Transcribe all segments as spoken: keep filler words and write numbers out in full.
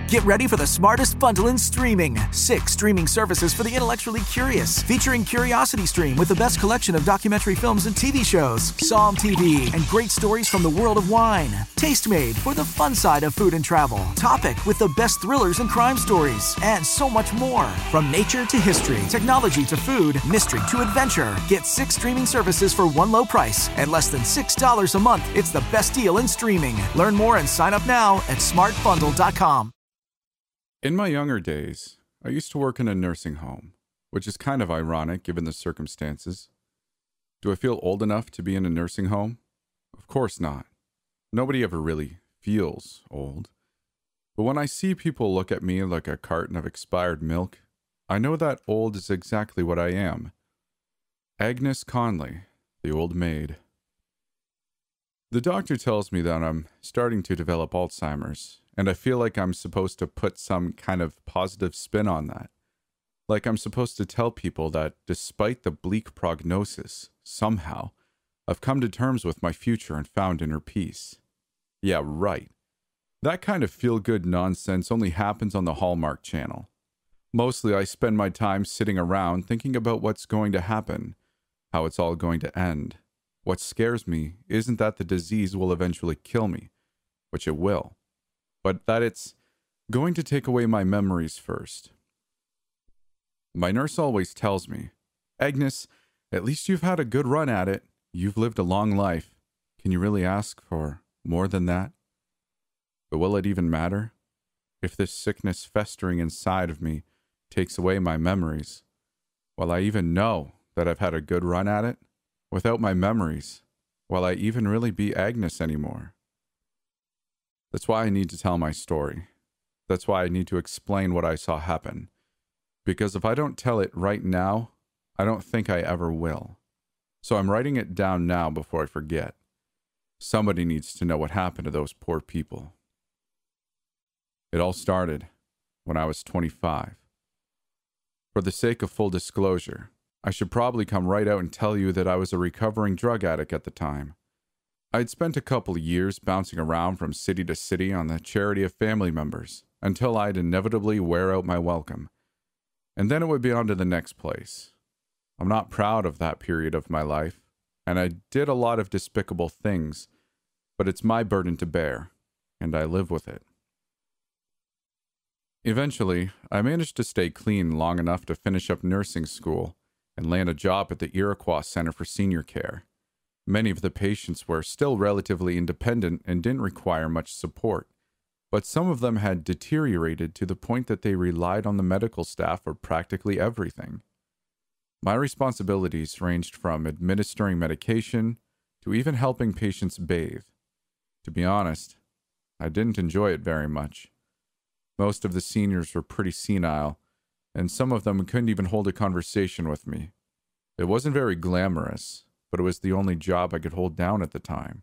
Get ready for the smartest bundle in streaming. Six streaming services for the intellectually curious, featuring Curiosity Stream with the best collection of documentary films and T V shows, Psalm T V, and great stories from the world of wine, Tastemade for the fun side of food and travel, Topic with the best thrillers and crime stories, and so much more. From nature to history, technology to food, mystery to adventure. Get six streaming services for one low price at less than six dollars a month. It's the best deal in streaming. Learn more and sign up now at smart bundle dot com. In my younger days, I used to work in a nursing home, which is kind of ironic given the circumstances. Do I feel old enough to be in a nursing home? Of course not. Nobody ever really feels old. But when I see people look at me like a carton of expired milk, I know that old is exactly what I am. Agnes Conley, the old maid. The doctor tells me that I'm starting to develop Alzheimer's, and I feel like I'm supposed to put some kind of positive spin on that. Like I'm supposed to tell people that despite the bleak prognosis, somehow, I've come to terms with my future and found inner peace. Yeah, right. That kind of feel-good nonsense only happens on the Hallmark Channel. Mostly I spend my time sitting around thinking about what's going to happen, how it's all going to end. What scares me isn't that the disease will eventually kill me, which it will, but that it's going to take away my memories first. My nurse always tells me, Agnes, at least you've had a good run at it. You've lived a long life. Can you really ask for more than that? But will it even matter? If this sickness festering inside of me takes away my memories, will I even know that I've had a good run at it? Without my memories, will I even really be Agnes anymore? That's why I need to tell my story. That's why I need to explain what I saw happen. Because if I don't tell it right now, I don't think I ever will. So I'm writing it down now before I forget. Somebody needs to know what happened to those poor people. It all started when I was twenty-five. For the sake of full disclosure, I should probably come right out and tell you that I was a recovering drug addict at the time. I'd spent a couple of years bouncing around from city to city on the charity of family members until I'd inevitably wear out my welcome. And then it would be on to the next place. I'm not proud of that period of my life, and I did a lot of despicable things, but it's my burden to bear, and I live with it. Eventually, I managed to stay clean long enough to finish up nursing school and land a job at the Iroquois Center for Senior Care. Many of the patients were still relatively independent and didn't require much support, but some of them had deteriorated to the point that they relied on the medical staff for practically everything. My responsibilities ranged from administering medication to even helping patients bathe. To be honest, I didn't enjoy it very much. Most of the seniors were pretty senile, and some of them couldn't even hold a conversation with me. It wasn't very glamorous, but it was the only job I could hold down at the time.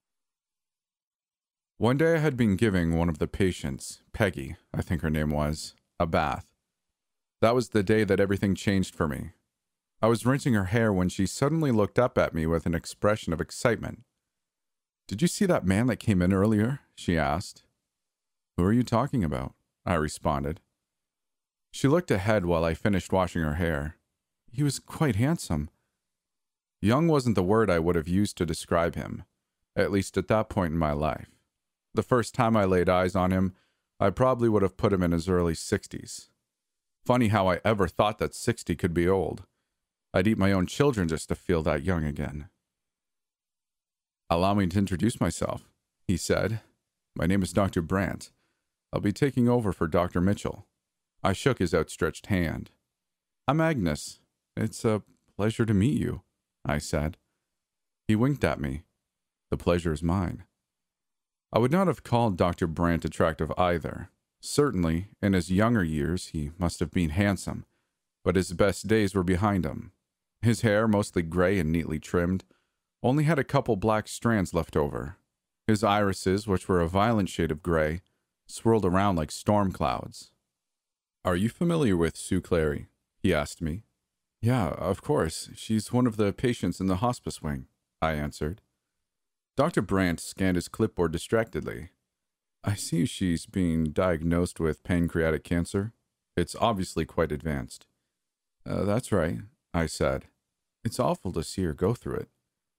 One day I had been giving one of the patients, Peggy, I think her name was, a bath. That was the day that everything changed for me. I was rinsing her hair when she suddenly looked up at me with an expression of excitement. "Did you see that man that came in earlier?" she asked. "Who are you talking about?" I responded. She looked ahead while I finished washing her hair. "He was quite handsome." Young wasn't the word I would have used to describe him, at least at that point in my life. The first time I laid eyes on him, I probably would have put him in his early sixties. Funny how I ever thought that sixty could be old. I'd eat my own children just to feel that young again. "Allow me to introduce myself," he said. "My name is Doctor Brandt. I'll be taking over for Doctor Mitchell." I shook his outstretched hand. "I'm Agnes. It's a pleasure to meet you," I said. He winked at me. "The pleasure is mine." I would not have called Doctor Brandt attractive either. Certainly, in his younger years, he must have been handsome, but his best days were behind him. His hair, mostly gray and neatly trimmed, only had a couple black strands left over. His irises, which were a violent shade of gray, swirled around like storm clouds. "Are you familiar with Sue Clary?" he asked me. "Yeah, of course. She's one of the patients in the hospice wing," I answered. Doctor Brandt scanned his clipboard distractedly. I see she's being diagnosed with pancreatic cancer. It's obviously quite advanced. Uh, that's right, I said. It's awful to see her go through it.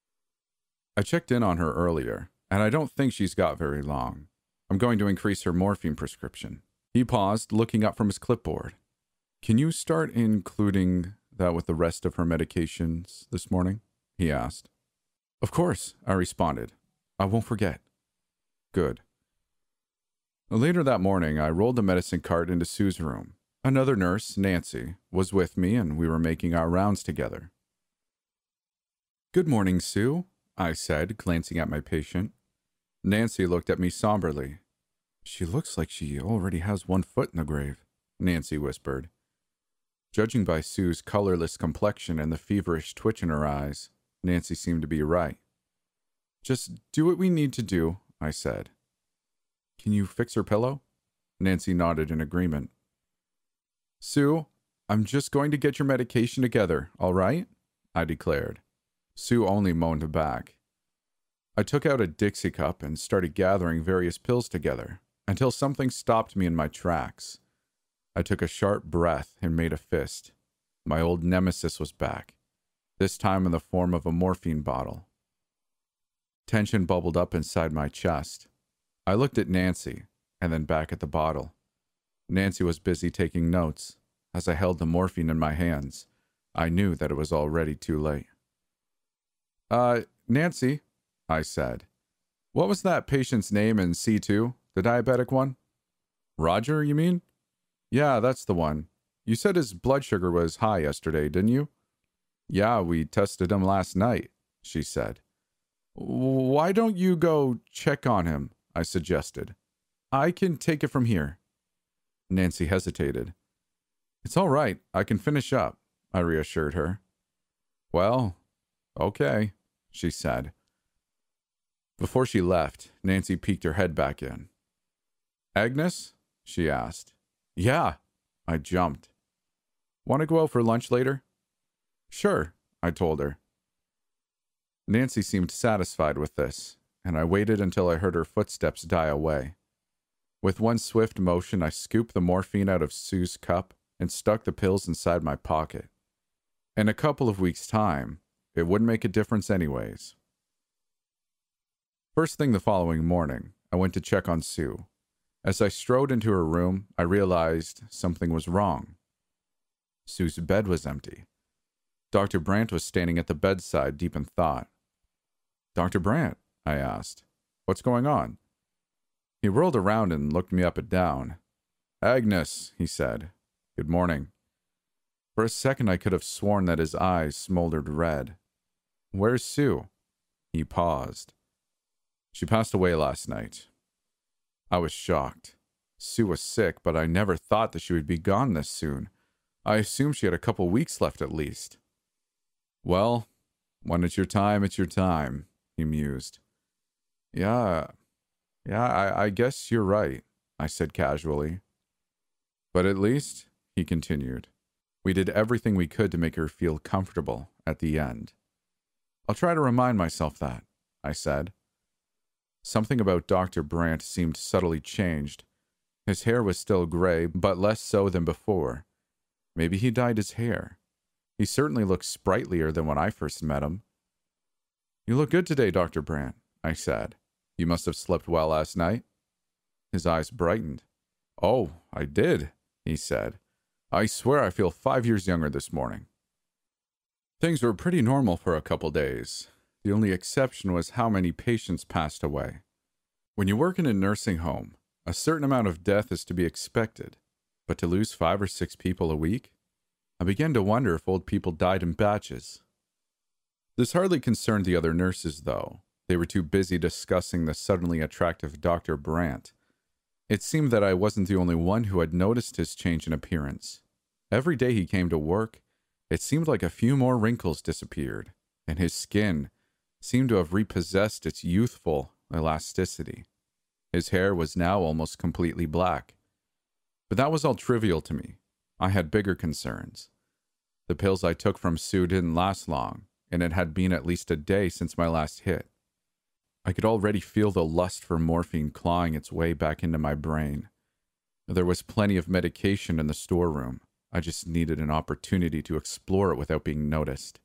I checked in on her earlier, and I don't think she's got very long. I'm going to increase her morphine prescription. He paused, looking up from his clipboard. Can you start including that with the rest of her medications this morning? He asked. Of course, I responded. I won't forget. Good. Later that morning, I rolled the medicine cart into Sue's room. Another nurse, Nancy, was with me, and we were making our rounds together. Good morning, Sue, I said, glancing at my patient. Nancy looked at me somberly. She looks like she already has one foot in the grave, Nancy whispered. Judging by Sue's colorless complexion and the feverish twitch in her eyes, Nancy seemed to be right. Just do what we need to do, I said. Can you fix her pillow? Nancy nodded in agreement. Sue, I'm just going to get your medication together, all right? I declared. Sue only moaned back. I took out a Dixie cup and started gathering various pills together, until something stopped me in my tracks. I took a sharp breath and made a fist. My old nemesis was back, this time in the form of a morphine bottle. Tension bubbled up inside my chest. I looked at Nancy, and then back at the bottle. Nancy was busy taking notes. As I held the morphine in my hands, I knew that it was already too late. Uh, Nancy, I said, what was that patient's name in C two, the diabetic one? Roger, you mean? Yeah, that's the one. You said his blood sugar was high yesterday, didn't you? Yeah, we tested him last night, she said. Why don't you go check on him? I suggested. I can take it from here. Nancy hesitated. It's all right. I can finish up, I reassured her. Well, okay, she said. Before she left, Nancy peeked her head back in. Agnes? She asked. Yeah, I jumped. Want to go out for lunch later? Sure, I told her. Nancy seemed satisfied with this, and I waited until I heard her footsteps die away. With one swift motion, I scooped the morphine out of Sue's cup and stuck the pills inside my pocket. In a couple of weeks' time, it wouldn't make a difference anyways. First thing the following morning, I went to check on Sue. As I strode into her room, I realized something was wrong. Sue's bed was empty. Doctor Brandt was standing at the bedside, deep in thought. Doctor Brandt, I asked, what's going on? He whirled around and looked me up and down. Agnes, he said, good morning. For a second I could have sworn that his eyes smoldered red. Where's Sue? He paused. She passed away last night. I was shocked. Sue was sick, but I never thought that she would be gone this soon. I assumed she had a couple weeks left at least. Well, when it's your time, it's your time, he mused. Yeah, yeah, I, I guess you're right, I said casually. But at least, he continued, we did everything we could to make her feel comfortable at the end. I'll try to remind myself that, I said. Something about Doctor Brandt seemed subtly changed. His hair was still gray, but less so than before. Maybe he dyed his hair. He certainly looked sprightlier than when I first met him. You look good today, Doctor Brandt, I said. You must have slept well last night. His eyes brightened. Oh, I did, he said. I swear I feel five years younger this morning. Things were pretty normal for a couple days. The only exception was how many patients passed away. When you work in a nursing home, a certain amount of death is to be expected, but to lose five or six people a week? I began to wonder if old people died in batches. This hardly concerned the other nurses, though. They were too busy discussing the suddenly attractive Doctor Brandt. It seemed that I wasn't the only one who had noticed his change in appearance. Every day he came to work, it seemed like a few more wrinkles disappeared, and his skin seemed to have repossessed its youthful elasticity. His hair was now almost completely black. But that was all trivial to me. I had bigger concerns. The pills I took from Sue didn't last long, and it had been at least a day since my last hit. I could already feel the lust for morphine clawing its way back into my brain. There was plenty of medication in the storeroom. I just needed an opportunity to explore it without being noticed.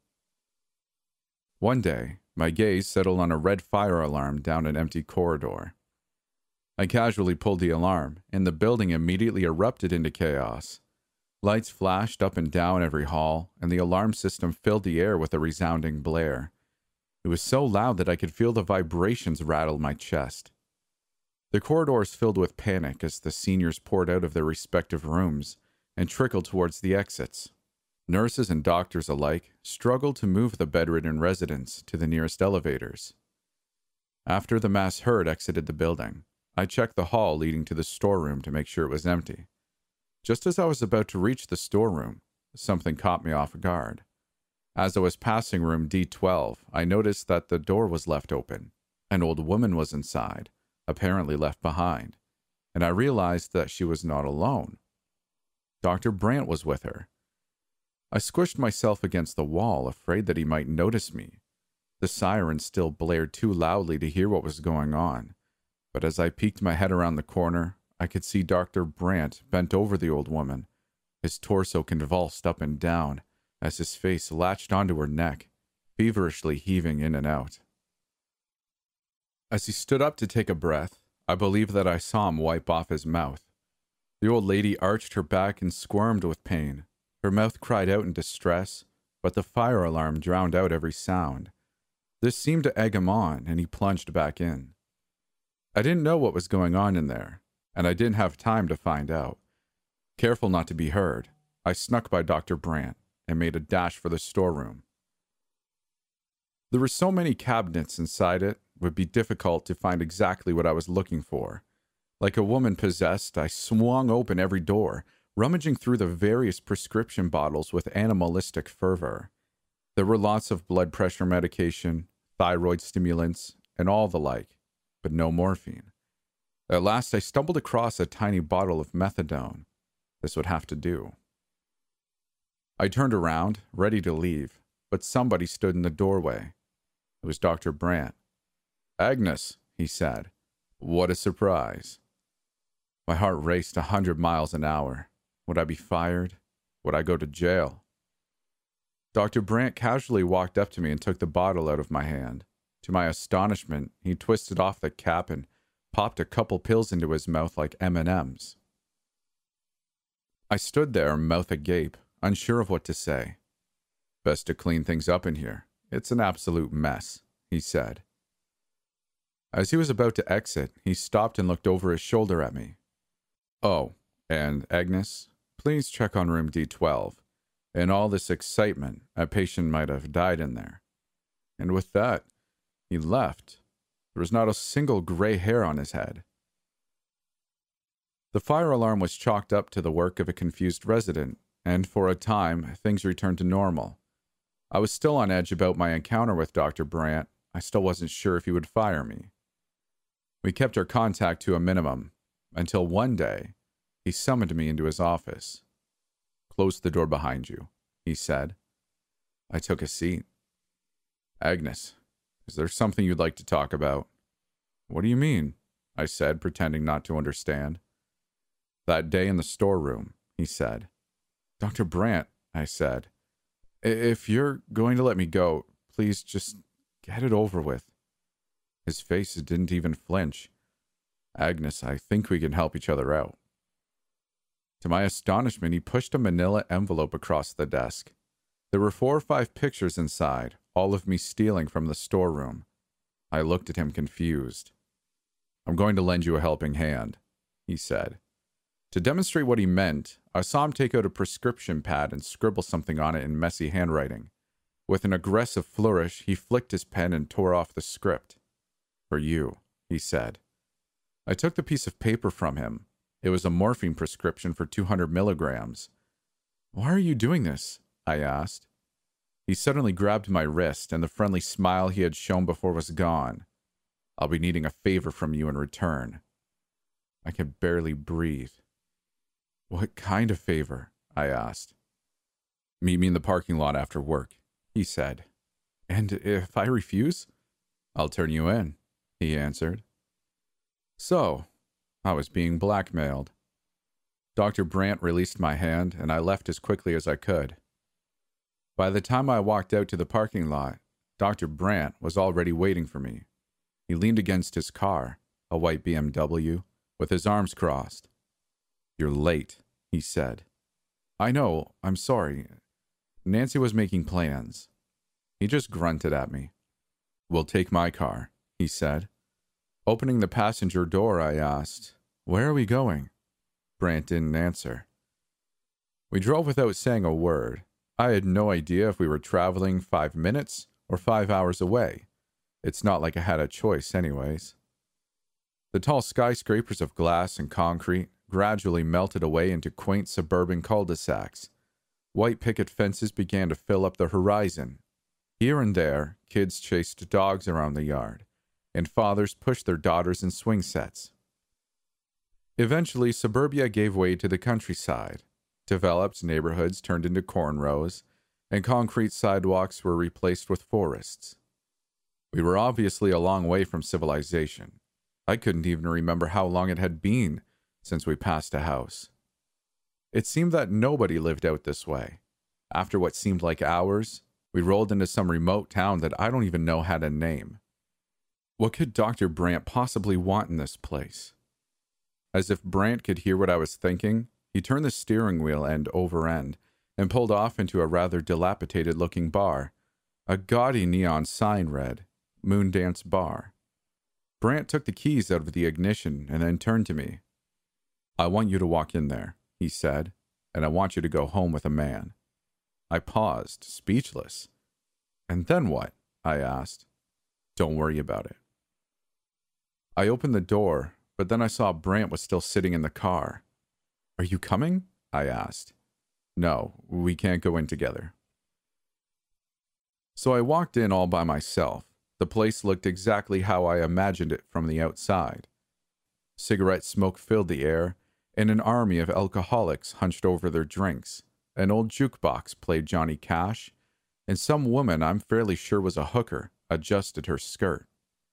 One day, my gaze settled on a red fire alarm down an empty corridor. I casually pulled the alarm, and the building immediately erupted into chaos. Lights flashed up and down every hall, and the alarm system filled the air with a resounding blare. It was so loud that I could feel the vibrations rattle my chest. The corridors filled with panic as the seniors poured out of their respective rooms and trickled towards the exits. Nurses and doctors alike struggled to move the bedridden residents to the nearest elevators. After the mass herd exited the building, I checked the hall leading to the storeroom to make sure it was empty. Just as I was about to reach the storeroom, something caught me off guard. As I was passing room D twelve, I noticed that the door was left open. An old woman was inside, apparently left behind, and I realized that she was not alone. Doctor Brandt was with her. I squished myself against the wall, afraid that he might notice me. The siren still blared too loudly to hear what was going on, but as I peeked my head around the corner, I could see Doctor Brandt bent over the old woman, his torso convulsed up and down as his face latched onto her neck, feverishly heaving in and out. As he stood up to take a breath, I believe that I saw him wipe off his mouth. The old lady arched her back and squirmed with pain. Her mouth cried out in distress, but the fire alarm drowned out every sound. This seemed to egg him on, and he plunged back in. I didn't know what was going on in there, and I didn't have time to find out. Careful not to be heard, I snuck by Doctor Brandt and made a dash for the storeroom. There were so many cabinets inside it, it would be difficult to find exactly what I was looking for. Like a woman possessed, I swung open every door, rummaging through the various prescription bottles with animalistic fervor. There were lots of blood pressure medication, thyroid stimulants, and all the like, but no morphine. At last I stumbled across a tiny bottle of methadone. This would have to do. I turned around, ready to leave, but somebody stood in the doorway. It was Doctor Brandt. "Agnes," he said. "What a surprise." My heart raced a hundred miles an hour. Would I be fired? Would I go to jail? Doctor Brandt casually walked up to me and took the bottle out of my hand. To my astonishment, he twisted off the cap and popped a couple pills into his mouth like M and M's. I stood there, mouth agape, unsure of what to say. "Best to clean things up in here. It's an absolute mess," he said. As he was about to exit, he stopped and looked over his shoulder at me. "Oh, and Agnes, please check on room D twelve. In all this excitement, a patient might have died in there." And with that, he left. There was not a single gray hair on his head. The fire alarm was chalked up to the work of a confused resident, and for a time, things returned to normal. I was still on edge about my encounter with Doctor Brandt. I still wasn't sure if he would fire me. We kept our contact to a minimum, until one day, he summoned me into his office. "Close the door behind you," he said. I took a seat. "Agnes, is there something you'd like to talk about?" "What do you mean?" I said, pretending not to understand. "That day in the storeroom," he said. "Doctor Brandt," I said, "if you're going to let me go, please just get it over with." His face didn't even flinch. "Agnes, I think we can help each other out." To my astonishment, he pushed a manila envelope across the desk. There were four or five pictures inside, all of me stealing from the storeroom. I looked at him confused. "I'm going to lend you a helping hand," he said. To demonstrate what he meant, I saw him take out a prescription pad and scribble something on it in messy handwriting. With an aggressive flourish, he flicked his pen and tore off the script. "For you," he said. I took the piece of paper from him. It was a morphine prescription for two hundred milligrams. "Why are you doing this?" I asked. He suddenly grabbed my wrist, and the friendly smile he had shown before was gone. "I'll be needing a favor from you in return." I could barely breathe. "What kind of favor?" I asked. "Meet me in the parking lot after work," he said. "And if I refuse?" "I'll turn you in." he answered. So, I was being blackmailed. Doctor Brandt released my hand, and I left as quickly as I could. By the time I walked out to the parking lot, Doctor Brandt was already waiting for me. He leaned against his car, a white B M W, with his arms crossed. "You're late," he said. "I know, I'm sorry. Nancy was making plans." He just grunted at me. "We'll take my car," he said. Opening the passenger door, I asked, "Where are we going?" Brandt didn't answer. We drove without saying a word. I had no idea if we were traveling five minutes or five hours away. It's not like I had a choice anyways. The tall skyscrapers of glass and concrete gradually melted away into quaint suburban cul-de-sacs. White picket fences began to fill up the horizon. Here and there, kids chased dogs around the yard, and fathers pushed their daughters in swing sets. Eventually, suburbia gave way to the countryside. Developed neighborhoods turned into cornrows, and concrete sidewalks were replaced with forests. We were obviously a long way from civilization. I couldn't even remember how long it had been since we passed a house. It seemed that nobody lived out this way. After what seemed like hours, we rolled into some remote town that I don't even know had a name. What could Doctor Brandt possibly want in this place? As if Brandt could hear what I was thinking, he turned the steering wheel end over end and pulled off into a rather dilapidated-looking bar. A gaudy neon sign read, Moondance Bar. Brandt took the keys out of the ignition and then turned to me. "I want you to walk in there," he said, "and I want you to go home with a man." I paused, speechless. "And then what?" I asked. "Don't worry about it." I opened the door, but then I saw Brandt was still sitting in the car. "Are you coming?" I asked. "No, we can't go in together." So I walked in all by myself. The place looked exactly how I imagined it from the outside. Cigarette smoke filled the air, and an army of alcoholics hunched over their drinks. An old jukebox played Johnny Cash, and some woman I'm fairly sure was a hooker adjusted her skirt.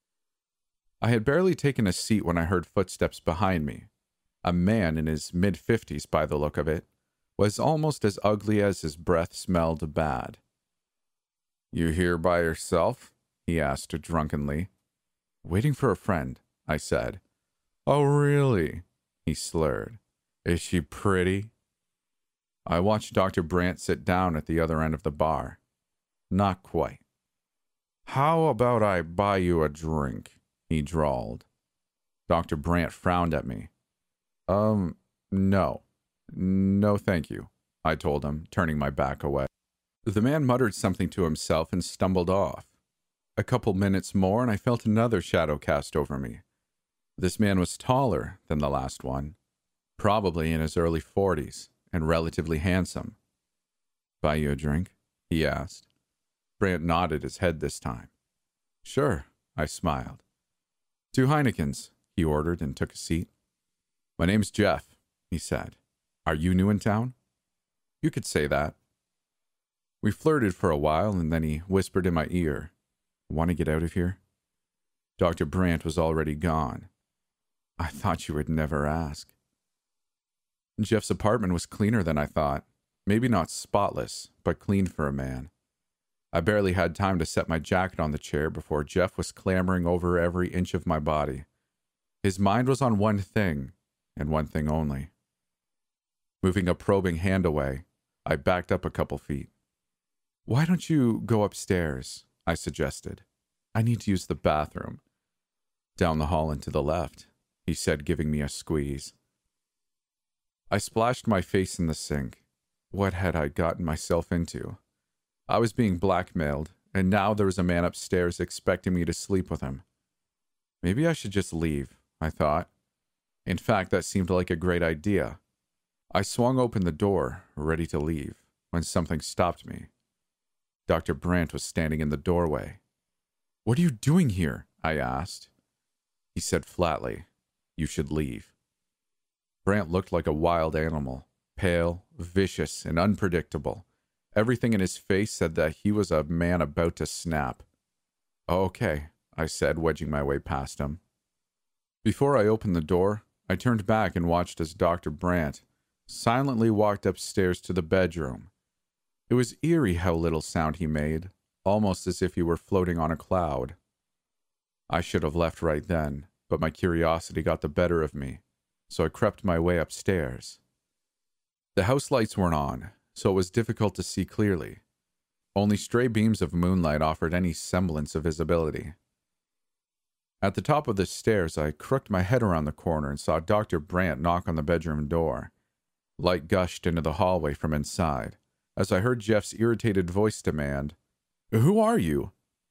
I had barely taken a seat when I heard footsteps behind me. A man in his mid-fifties, by the look of it, was almost as ugly as his breath smelled bad. "You here by yourself?" he asked drunkenly. "Waiting for a friend," I said. "Oh, really?" he slurred. "Is she pretty?" I watched Doctor Brandt sit down at the other end of the bar. Not quite. "How about I buy you a drink?" he drawled. Doctor Brandt frowned at me. Um, no. No, thank you," I told him, turning my back away. The man muttered something to himself and stumbled off. A couple minutes more and I felt another shadow cast over me. This man was taller than the last one, probably in his early forties, and relatively handsome. "Buy you a drink?" he asked. Brandt nodded his head this time. "Sure," I smiled. "Two Heinekens," he ordered and took a seat. "My name's Jeff," he said. "Are you new in town?" "You could say that." We flirted for a while, and then he whispered in my ear, "Want to get out of here?" Doctor Brandt was already gone. I thought you would never ask. Jeff's apartment was cleaner than I thought. Maybe not spotless, but clean for a man. I barely had time to set my jacket on the chair before Jeff was clambering over every inch of my body. His mind was on one thing, and one thing only. Moving a probing hand away, I backed up a couple feet. "Why don't you go upstairs?" I suggested. "I need to use the bathroom." "Down the hall and to the left," he said, giving me a squeeze. I splashed my face in the sink. What had I gotten myself into? I was being blackmailed, and now there was a man upstairs expecting me to sleep with him. Maybe I should just leave, I thought. In fact, that seemed like a great idea. I swung open the door, ready to leave, when something stopped me. Doctor Brandt was standing in the doorway. "What are you doing here?" I asked. He said flatly, "You should leave." Brandt looked like a wild animal, pale, vicious, and unpredictable. Everything in his face said that he was a man about to snap. "Okay," I said, wedging my way past him. Before I opened the door, I turned back and watched as Doctor Brandt silently walked upstairs to the bedroom. It was eerie how little sound he made, almost as if he were floating on a cloud. I should have left right then, but my curiosity got the better of me, so I crept my way upstairs. The house lights weren't on, so it was difficult to see clearly. Only stray beams of moonlight offered any semblance of visibility. At the top of the stairs, I crooked my head around the corner and saw Doctor Brandt knock on the bedroom door. Light gushed into the hallway from inside, as I heard Jeff's irritated voice demand, "Who are you?"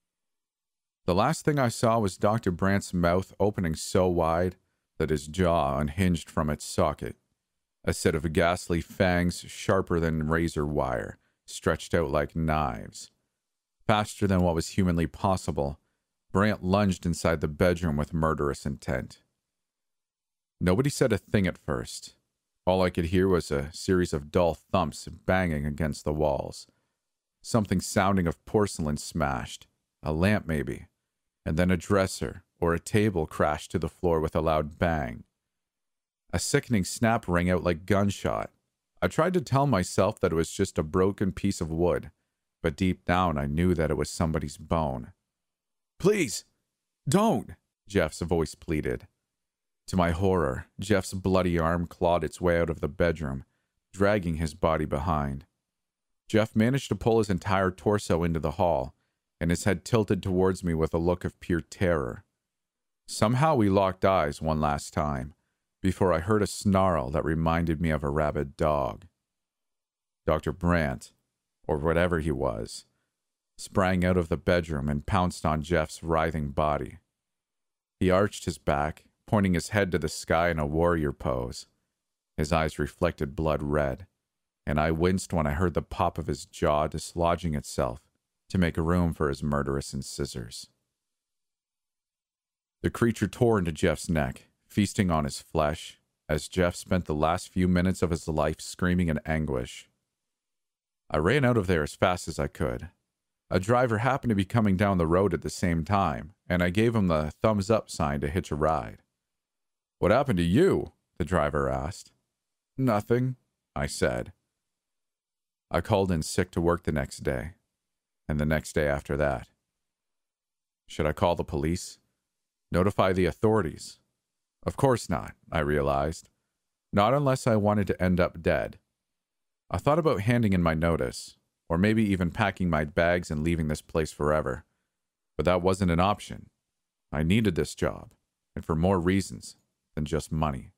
The last thing I saw was Doctor Brandt's mouth opening so wide that his jaw unhinged from its socket. A set of ghastly fangs sharper than razor wire, stretched out like knives. Faster than what was humanly possible, Brandt lunged inside the bedroom with murderous intent. Nobody said a thing at first. All I could hear was a series of dull thumps banging against the walls. Something sounding of porcelain smashed, a lamp maybe, and then a dresser or a table crashed to the floor with a loud bang. A sickening snap rang out like gunshot. I tried to tell myself that it was just a broken piece of wood, but deep down I knew that it was somebody's bone. "Please, don't," Jeff's voice pleaded. To my horror, Jeff's bloody arm clawed its way out of the bedroom, dragging his body behind. Jeff managed to pull his entire torso into the hall, and his head tilted towards me with a look of pure terror. Somehow we locked eyes one last time, before I heard a snarl that reminded me of a rabid dog. Doctor Brandt, or whatever he was, sprang out of the bedroom and pounced on Jeff's writhing body. He arched his back, pointing his head to the sky in a warrior pose. His eyes reflected blood red, and I winced when I heard the pop of his jaw dislodging itself to make room for his murderous incisors. The creature tore into Jeff's neck, feasting on his flesh, as Jeff spent the last few minutes of his life screaming in anguish. I ran out of there as fast as I could. A driver happened to be coming down the road at the same time, and I gave him the thumbs-up sign to hitch a ride. "What happened to you?" the driver asked. "Nothing," I said. I called in sick to work the next day, and the next day after that. Should I call the police? Notify the authorities? Of course not, I realized. Not unless I wanted to end up dead. I thought about handing in my notice, or maybe even packing my bags and leaving this place forever. But that wasn't an option. I needed this job, and for more reasons than just money.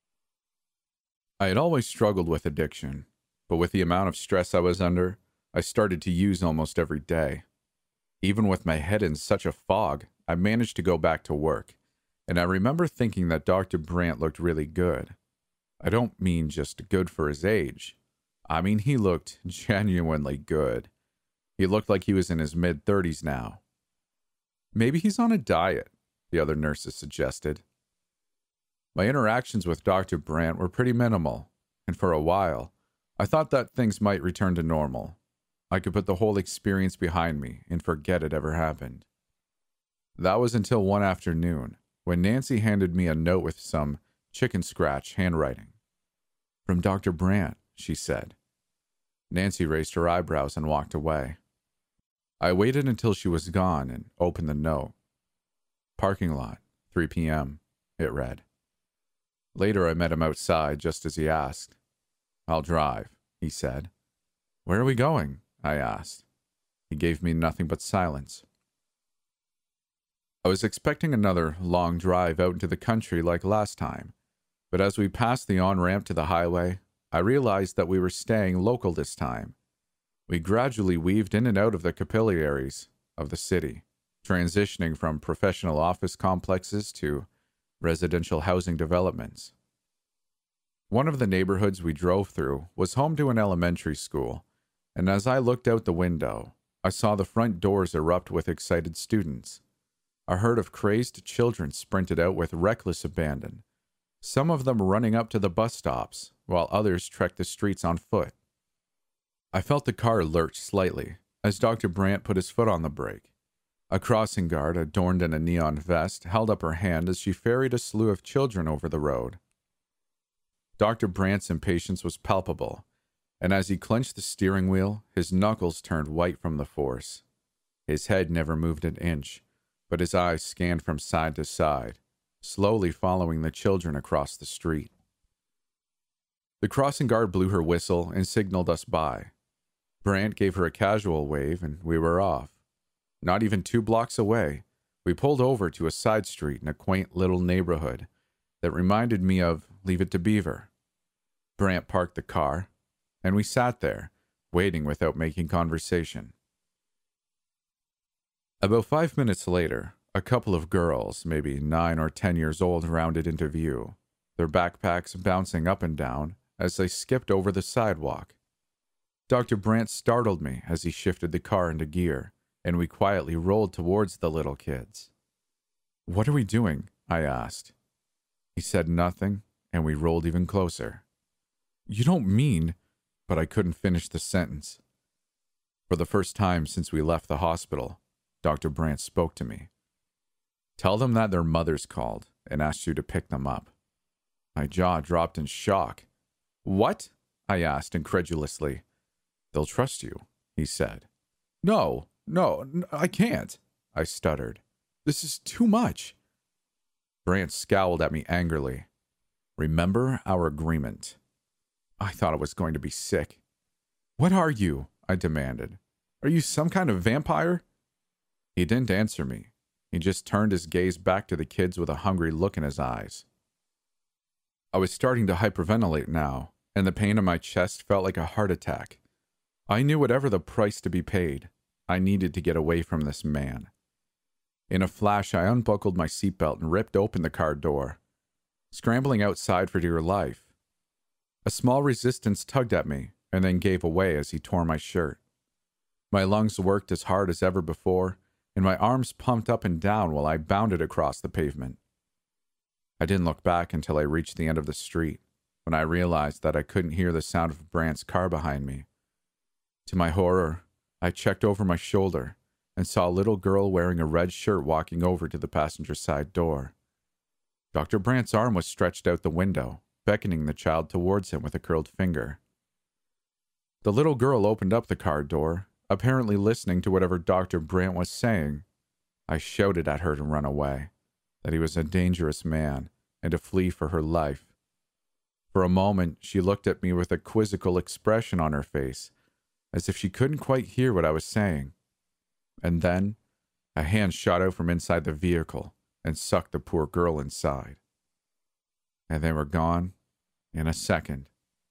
I had always struggled with addiction, but with the amount of stress I was under, I started to use almost every day. Even with my head in such a fog, I managed to go back to work, and I remember thinking that Doctor Brandt looked really good. I don't mean just good for his age. I mean he looked genuinely good. He looked like he was in his mid-thirties now. Maybe he's on a diet, the other nurses suggested. My interactions with Doctor Brandt were pretty minimal, and for a while, I thought that things might return to normal. I could put the whole experience behind me and forget it ever happened. That was until one afternoon, when Nancy handed me a note with some chicken scratch handwriting. "From Doctor Brandt," she said. Nancy raised her eyebrows and walked away. I waited until she was gone and opened the note. "Parking lot, three p.m., it read. Later I met him outside just as he asked. "I'll drive," he said. "Where are we going?" I asked. He gave me nothing but silence. I was expecting another long drive out into the country like last time, but as we passed the on-ramp to the highway, I realized that we were staying local this time. We gradually weaved in and out of the capillaries of the city, transitioning from professional office complexes to residential housing developments. One of the neighborhoods we drove through was home to an elementary school, and as I looked out the window, I saw the front doors erupt with excited students. A herd of crazed children sprinted out with reckless abandon, some of them running up to the bus stops, while others trekked the streets on foot. I felt the car lurch slightly as Doctor Brandt put his foot on the brake. A crossing guard, adorned in a neon vest, held up her hand as she ferried a slew of children over the road. Doctor Brandt's impatience was palpable, and as he clenched the steering wheel, his knuckles turned white from the force. His head never moved an inch, but his eyes scanned from side to side, slowly following the children across the street. The crossing guard blew her whistle and signaled us by. Brandt gave her a casual wave, and we were off. Not even two blocks away, we pulled over to a side street in a quaint little neighborhood that reminded me of Leave It to Beaver. Brandt parked the car, and we sat there, waiting without making conversation. About five minutes later, a couple of girls, maybe nine or ten years old, rounded into view, their backpacks bouncing up and down as they skipped over the sidewalk. Doctor Brandt startled me as he shifted the car into gear, and we quietly rolled towards the little kids. "What are we doing?" I asked. He said nothing, and we rolled even closer. "You don't mean..." But I couldn't finish the sentence. For the first time since we left the hospital, Doctor Brandt spoke to me. "Tell them that their mother's called and asked you to pick them up." My jaw dropped in shock. "What?" I asked incredulously. "They'll trust you," he said. No, no, n- I can't," I stuttered. "This is too much." Brandt scowled at me angrily. "Remember our agreement." I thought I was going to be sick. "What are you?" I demanded. "Are you some kind of vampire?" He didn't answer me. He just turned his gaze back to the kids with a hungry look in his eyes. I was starting to hyperventilate now, and the pain in my chest felt like a heart attack. I knew whatever the price to be paid, I needed to get away from this man. In a flash, I unbuckled my seatbelt and ripped open the car door, scrambling outside for dear life. A small resistance tugged at me and then gave way as he tore my shirt. My lungs worked as hard as ever before, and my arms pumped up and down while I bounded across the pavement. I didn't look back until I reached the end of the street, when I realized that I couldn't hear the sound of Brandt's car behind me. To my horror, I checked over my shoulder and saw a little girl wearing a red shirt walking over to the passenger side door. Doctor Brandt's arm was stretched out the window, beckoning the child towards him with a curled finger. The little girl opened up the car door, apparently listening to whatever Doctor Brandt was saying. I shouted at her to run away, that he was a dangerous man, and to flee for her life. For a moment, she looked at me with a quizzical expression on her face, as if she couldn't quite hear what I was saying. And then, a hand shot out from inside the vehicle and sucked the poor girl inside. And they were gone in a second.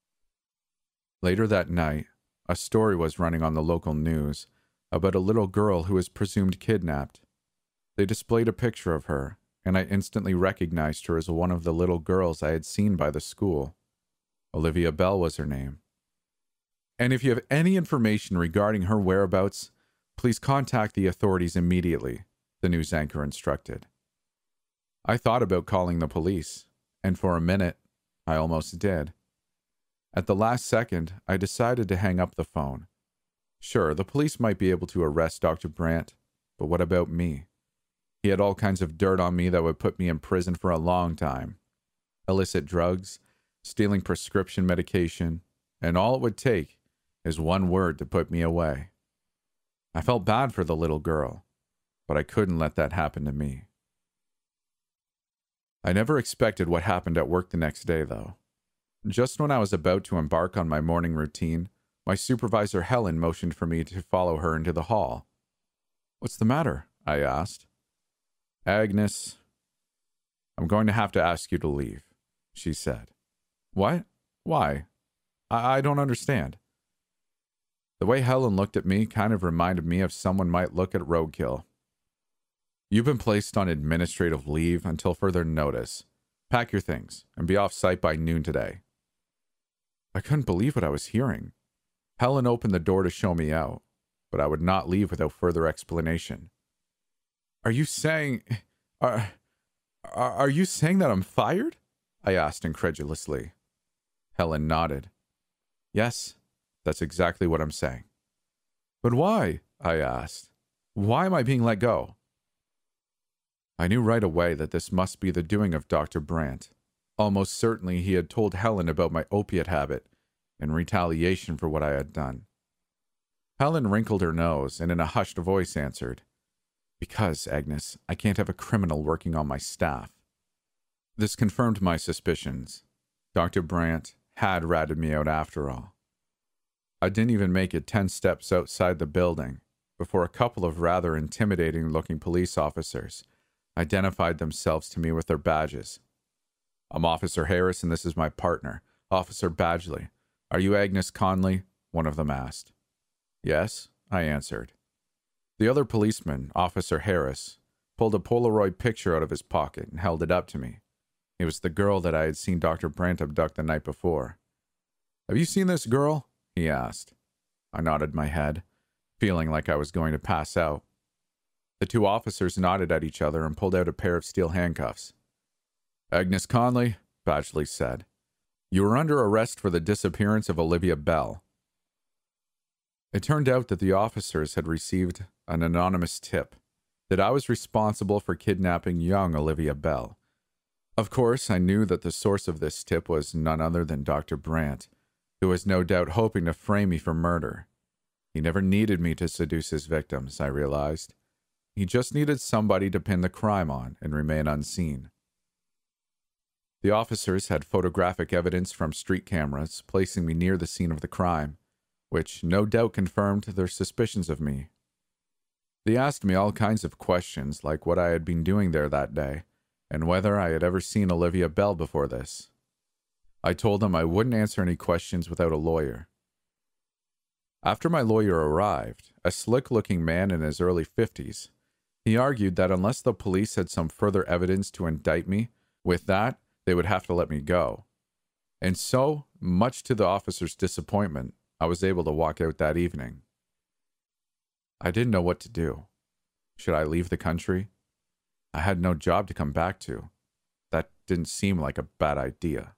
Later that night, a story was running on the local news about a little girl who was presumed kidnapped. They displayed a picture of her, and I instantly recognized her as one of the little girls I had seen by the school. Olivia Bell was her name. And if you have any information regarding her whereabouts, please contact the authorities immediately, the news anchor instructed. I thought about calling the police, and for a minute, I almost did. At the last second, I decided to hang up the phone. Sure, the police might be able to arrest Doctor Brandt, but what about me? He had all kinds of dirt on me that would put me in prison for a long time. Illicit drugs, stealing prescription medication, and all it would take is one word to put me away. I felt bad for the little girl, but I couldn't let that happen to me. I never expected what happened at work the next day, though. Just when I was about to embark on my morning routine, my supervisor Helen motioned for me to follow her into the hall. "What's the matter?" I asked. "Agnes, I'm going to have to ask you to leave," she said. "What? Why? I, I don't understand." The way Helen looked at me kind of reminded me of someone might look at roadkill. "You've been placed on administrative leave until further notice. Pack your things and be off site by noon today." I couldn't believe what I was hearing. Helen opened the door to show me out, but I would not leave without further explanation. Are you saying... Are, are, are you saying that I'm fired?" I asked incredulously. Helen nodded. "Yes, that's exactly what I'm saying." "But why?" I asked. Why am I being let go? I knew right away that this must be the doing of Doctor Brandt. Almost certainly he had told Helen about my opiate habit in retaliation for what I had done. Helen wrinkled her nose and in a hushed voice answered, "Because, Agnes, I can't have a criminal working on my staff." This confirmed my suspicions. Doctor Brandt had ratted me out after all. I didn't even make it ten steps outside the building before a couple of rather intimidating-looking police officers identified themselves to me with their badges. "I'm Officer Harris, and this is my partner, Officer Badgley. Are you Agnes Conley?" one of them asked. "Yes," I answered. The other policeman, Officer Harris, pulled a Polaroid picture out of his pocket and held it up to me. It was the girl that I had seen Doctor Brandt abduct the night before. "Have you seen this girl?" he asked. I nodded my head, feeling like I was going to pass out. The two officers nodded at each other and pulled out a pair of steel handcuffs. "Agnes Conley," Badgley said, "you are under arrest for the disappearance of Olivia Bell." It turned out that the officers had received an anonymous tip that I was responsible for kidnapping young Olivia Bell. Of course, I knew that the source of this tip was none other than Doctor Brandt, who was no doubt hoping to frame me for murder. He never needed me to seduce his victims, I realized. He just needed somebody to pin the crime on and remain unseen. The officers had photographic evidence from street cameras placing me near the scene of the crime, which no doubt confirmed their suspicions of me. They asked me all kinds of questions, like what I had been doing there that day, and whether I had ever seen Olivia Bell before this. I told them I wouldn't answer any questions without a lawyer. After my lawyer arrived, a slick-looking man in his early fifties, he argued that unless the police had some further evidence to indict me, with that, they would have to let me go. And so, much to the officer's disappointment, I was able to walk out that evening. I didn't know what to do. Should I leave the country? I had no job to come back to. That didn't seem like a bad idea.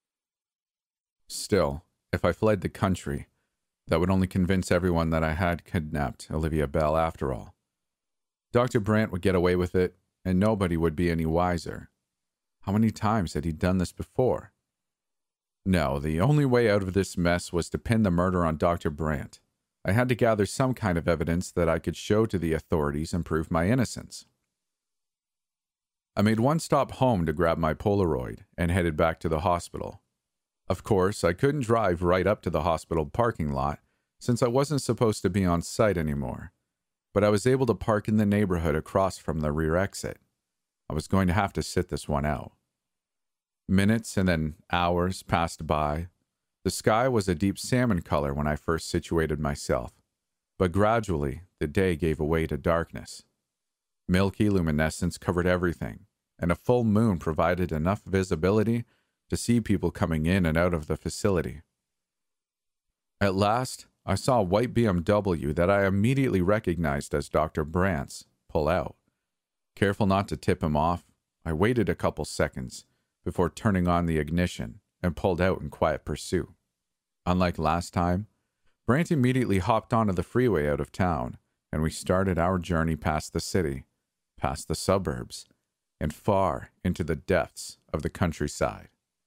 Still, if I fled the country, that would only convince everyone that I had kidnapped Olivia Bell after all. Doctor Brandt would get away with it, and nobody would be any wiser. How many times had he done this before? No, the only way out of this mess was to pin the murder on Doctor Brandt. I had to gather some kind of evidence that I could show to the authorities and prove my innocence. I made one stop home to grab my Polaroid and headed back to the hospital. Of course, I couldn't drive right up to the hospital parking lot since I wasn't supposed to be on site anymore, but I was able to park in the neighborhood across from the rear exit. I was going to have to sit this one out. Minutes and then hours passed by. The sky was a deep salmon color when I first situated myself, but gradually the day gave way to darkness. Milky luminescence covered everything, and a full moon provided enough visibility to see people coming in and out of the facility. At last, I saw a white B M W that I immediately recognized as Doctor Brandt's pull out. Careful not to tip him off, I waited a couple seconds before turning on the ignition and pulled out in quiet pursuit. Unlike last time, Brandt immediately hopped onto the freeway out of town, and we started our journey past the city, past the suburbs, and far into the depths of the countryside.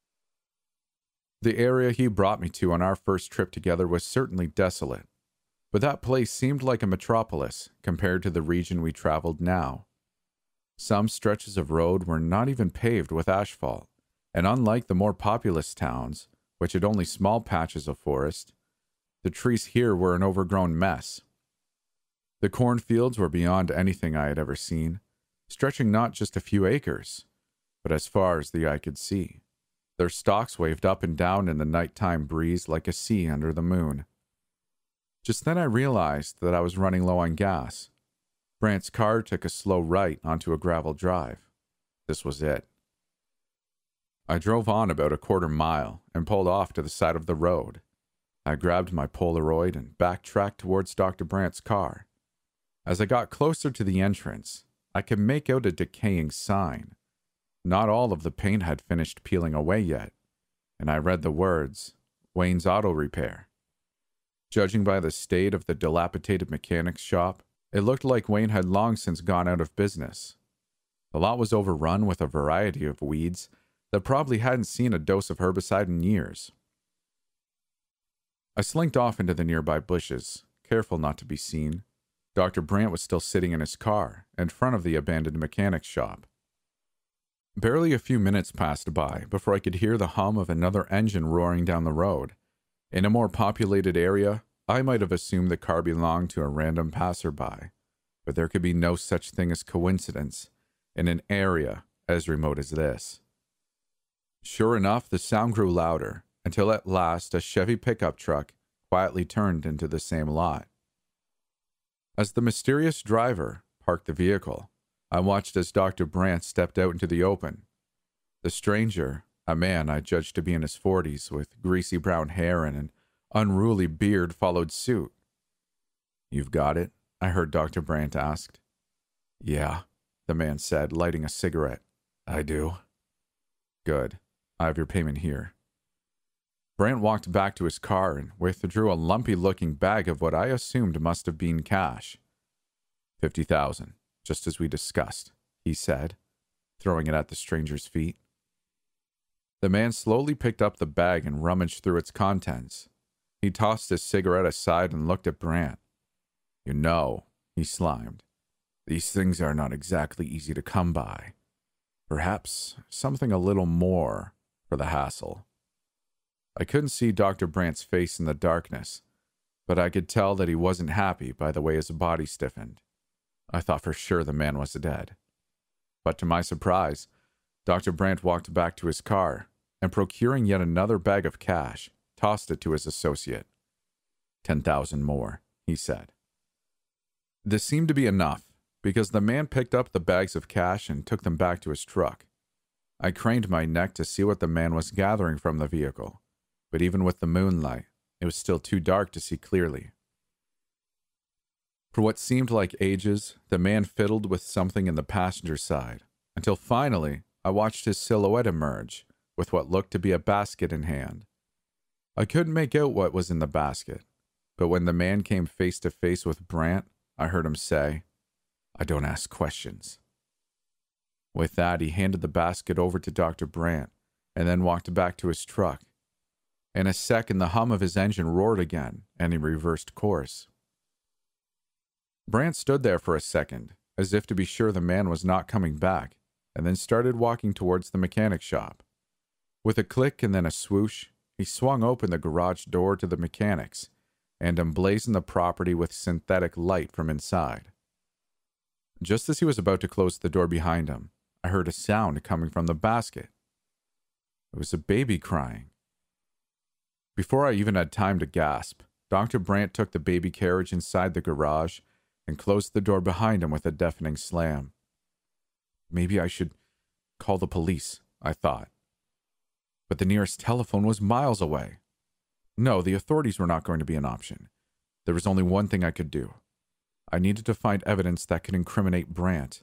The area he brought me to on our first trip together was certainly desolate, but that place seemed like a metropolis compared to the region we traveled now. Some stretches of road were not even paved with asphalt, and unlike the more populous towns, which had only small patches of forest, the trees here were an overgrown mess. The cornfields were beyond anything I had ever seen, stretching not just a few acres, but as far as the eye could see. Their stalks waved up and down in the nighttime breeze like a sea under the moon. Just then I realized that I was running low on gas. Brandt's car took a slow right onto a gravel drive. This was it. I drove on about a quarter mile and pulled off to the side of the road. I grabbed my Polaroid and backtracked towards Doctor Brandt's car. As I got closer to the entrance, I could make out a decaying sign. Not all of the paint had finished peeling away yet, and I read the words, Wayne's Auto Repair. Judging by the state of the dilapidated mechanic's shop, It looked like Wayne had long since gone out of business. The lot was overrun with a variety of weeds that probably hadn't seen a dose of herbicide in years. I slinked off into the nearby bushes, careful not to be seen. Doctor Brandt was still sitting in his car, in front of the abandoned mechanic's shop. Barely a few minutes passed by before I could hear the hum of another engine roaring down the road. In a more populated area, I might have assumed the car belonged to a random passerby, but there could be no such thing as coincidence in an area as remote as this. Sure enough, the sound grew louder, until at last a Chevy pickup truck quietly turned into the same lot. As the mysterious driver parked the vehicle, I watched as Doctor Brandt stepped out into the open. The stranger, a man I judged to be in his forties with greasy brown hair and an unruly beard, followed suit. "You've got it?" I heard Doctor Brandt ask. "Yeah," the man said, lighting a cigarette. "I do." "Good. I have your payment here." Brandt walked back to his car and withdrew a lumpy-looking bag of what I assumed must have been cash. Fifty thousand, just as we discussed," he said, throwing it at the stranger's feet. The man slowly picked up the bag and rummaged through its contents. He tossed his cigarette aside and looked at Brandt. "You know," he slimed, "these things are not exactly easy to come by. Perhaps something a little more for the hassle." I couldn't see Doctor Brandt's face in the darkness, but I could tell that he wasn't happy by the way his body stiffened. I thought for sure the man was dead. But to my surprise, Doctor Brandt walked back to his car and, procuring yet another bag of cash, tossed it to his associate. Ten thousand more, he said. This seemed to be enough, because the man picked up the bags of cash and took them back to his truck. I craned my neck to see what the man was gathering from the vehicle, but even with the moonlight, it was still too dark to see clearly. For what seemed like ages, the man fiddled with something in the passenger side, until finally I watched his silhouette emerge, with what looked to be a basket in hand. I couldn't make out what was in the basket, but when the man came face to face with Brandt, I heard him say, "I don't ask questions." With that, he handed the basket over to Doctor Brandt, and then walked back to his truck. In a second, the hum of his engine roared again, and he reversed course. Brandt stood there for a second, as if to be sure the man was not coming back, and then started walking towards the mechanic shop. With a click and then a swoosh, he swung open the garage door to the mechanics and emblazoned the property with synthetic light from inside. Just as he was about to close the door behind him, I heard a sound coming from the basket. It was a baby crying. Before I even had time to gasp, Doctor Brandt took the baby carriage inside the garage and closed the door behind him with a deafening slam. Maybe I should call the police, I thought. But the nearest telephone was miles away. No, the authorities were not going to be an option. There was only one thing I could do. I needed to find evidence that could incriminate Brandt.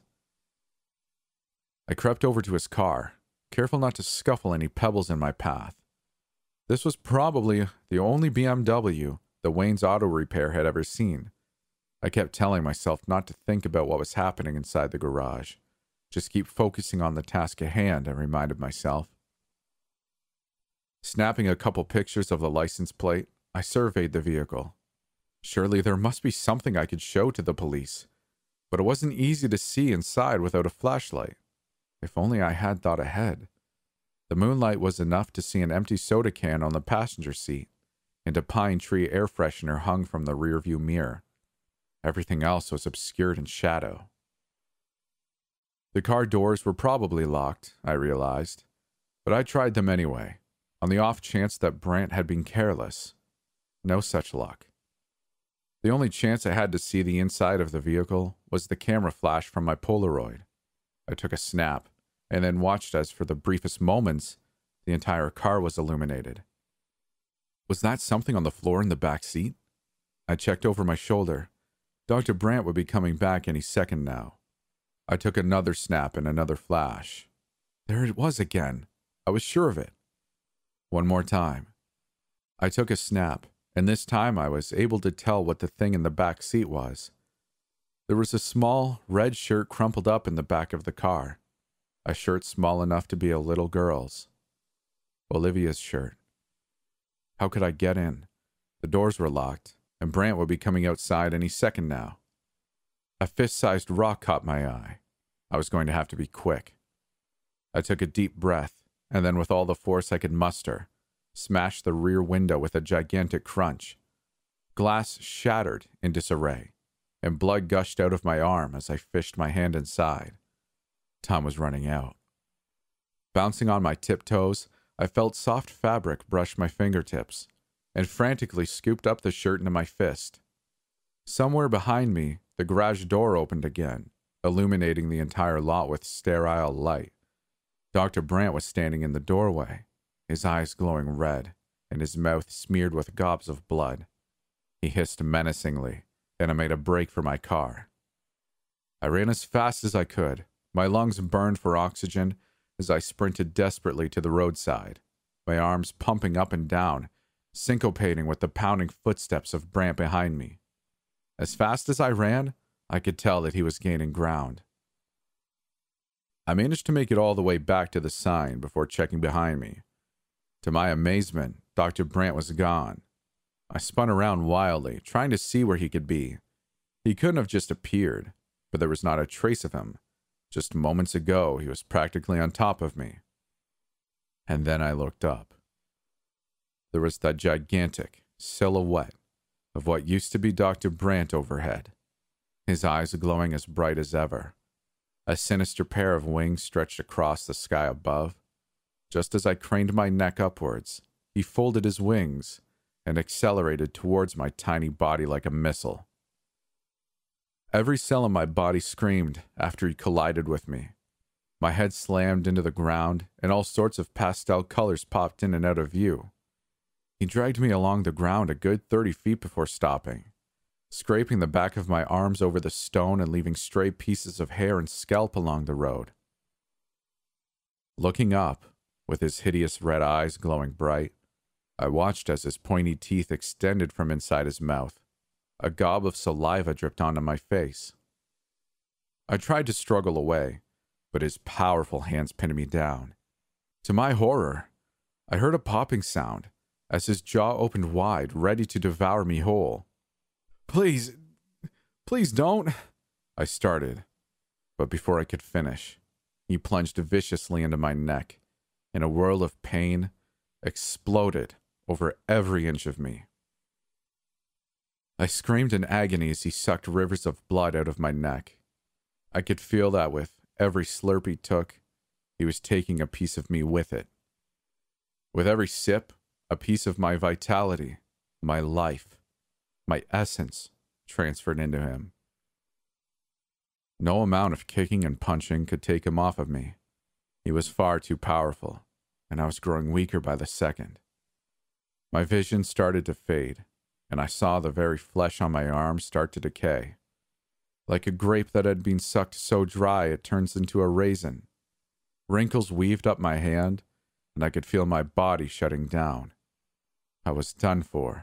I crept over to his car, careful not to scuffle any pebbles in my path. This was probably the only B M W that Wayne's Auto Repair had ever seen. I kept telling myself not to think about what was happening inside the garage. Just keep focusing on the task at hand, I reminded myself. Snapping a couple pictures of the license plate, I surveyed the vehicle. Surely there must be something I could show to the police, but it wasn't easy to see inside without a flashlight. If only I had thought ahead. The moonlight was enough to see an empty soda can on the passenger seat, and a pine tree air freshener hung from the rearview mirror. Everything else was obscured in shadow. The car doors were probably locked, I realized, but I tried them anyway, on the off chance that Brandt had been careless. No such luck. The only chance I had to see the inside of the vehicle was the camera flash from my Polaroid. I took a snap, and then watched as for the briefest moments, the entire car was illuminated. Was that something on the floor in the back seat? I checked over my shoulder. Doctor Brandt would be coming back any second now. I took another snap and another flash. There it was again. I was sure of it. One more time. I took a snap, and this time I was able to tell what the thing in the back seat was. There was a small, red shirt crumpled up in the back of the car. A shirt small enough to be a little girl's. Olivia's shirt. How could I get in? The doors were locked, and Brant would be coming outside any second now. A fist-sized rock caught my eye. I was going to have to be quick. I took a deep breath, and then with all the force I could muster, smashed the rear window with a gigantic crunch. Glass shattered in disarray, and blood gushed out of my arm as I fished my hand inside. Time was running out. Bouncing on my tiptoes, I felt soft fabric brush my fingertips, and frantically scooped up the shirt into my fist. Somewhere behind me, the garage door opened again, illuminating the entire lot with sterile light. Doctor Brant was standing in the doorway, his eyes glowing red, and his mouth smeared with gobs of blood. He hissed menacingly, and I made a break for my car. I ran as fast as I could, my lungs burned for oxygen as I sprinted desperately to the roadside, my arms pumping up and down, syncopating with the pounding footsteps of Brant behind me. As fast as I ran, I could tell that he was gaining ground. I managed to make it all the way back to the sign before checking behind me. To my amazement, Doctor Brant was gone. I spun around wildly, trying to see where he could be. He couldn't have just appeared, but there was not a trace of him. Just moments ago, he was practically on top of me. And then I looked up. There was that gigantic silhouette of what used to be Doctor Brant overhead, his eyes glowing as bright as ever. A sinister pair of wings stretched across the sky above. Just as I craned my neck upwards, he folded his wings and accelerated towards my tiny body like a missile. Every cell in my body screamed after he collided with me. My head slammed into the ground, and all sorts of pastel colors popped in and out of view. He dragged me along the ground a good thirty feet before stopping, scraping the back of my arms over the stone and leaving stray pieces of hair and scalp along the road. Looking up, with his hideous red eyes glowing bright, I watched as his pointy teeth extended from inside his mouth. A gob of saliva dripped onto my face. I tried to struggle away, but his powerful hands pinned me down. To my horror, I heard a popping sound as his jaw opened wide, ready to devour me whole. Please, please don't, I started, but before I could finish, he plunged viciously into my neck, and a whirl of pain exploded over every inch of me. I screamed in agony as he sucked rivers of blood out of my neck. I could feel that with every slurp he took, he was taking a piece of me with it. With every sip, a piece of my vitality, my life, my essence transferred into him. No amount of kicking and punching could take him off of me. He was far too powerful, and I was growing weaker by the second. My vision started to fade, and I saw the very flesh on my arms start to decay. Like a grape that had been sucked so dry it turns into a raisin. Wrinkles weaved up my hand, and I could feel my body shutting down. I was done for.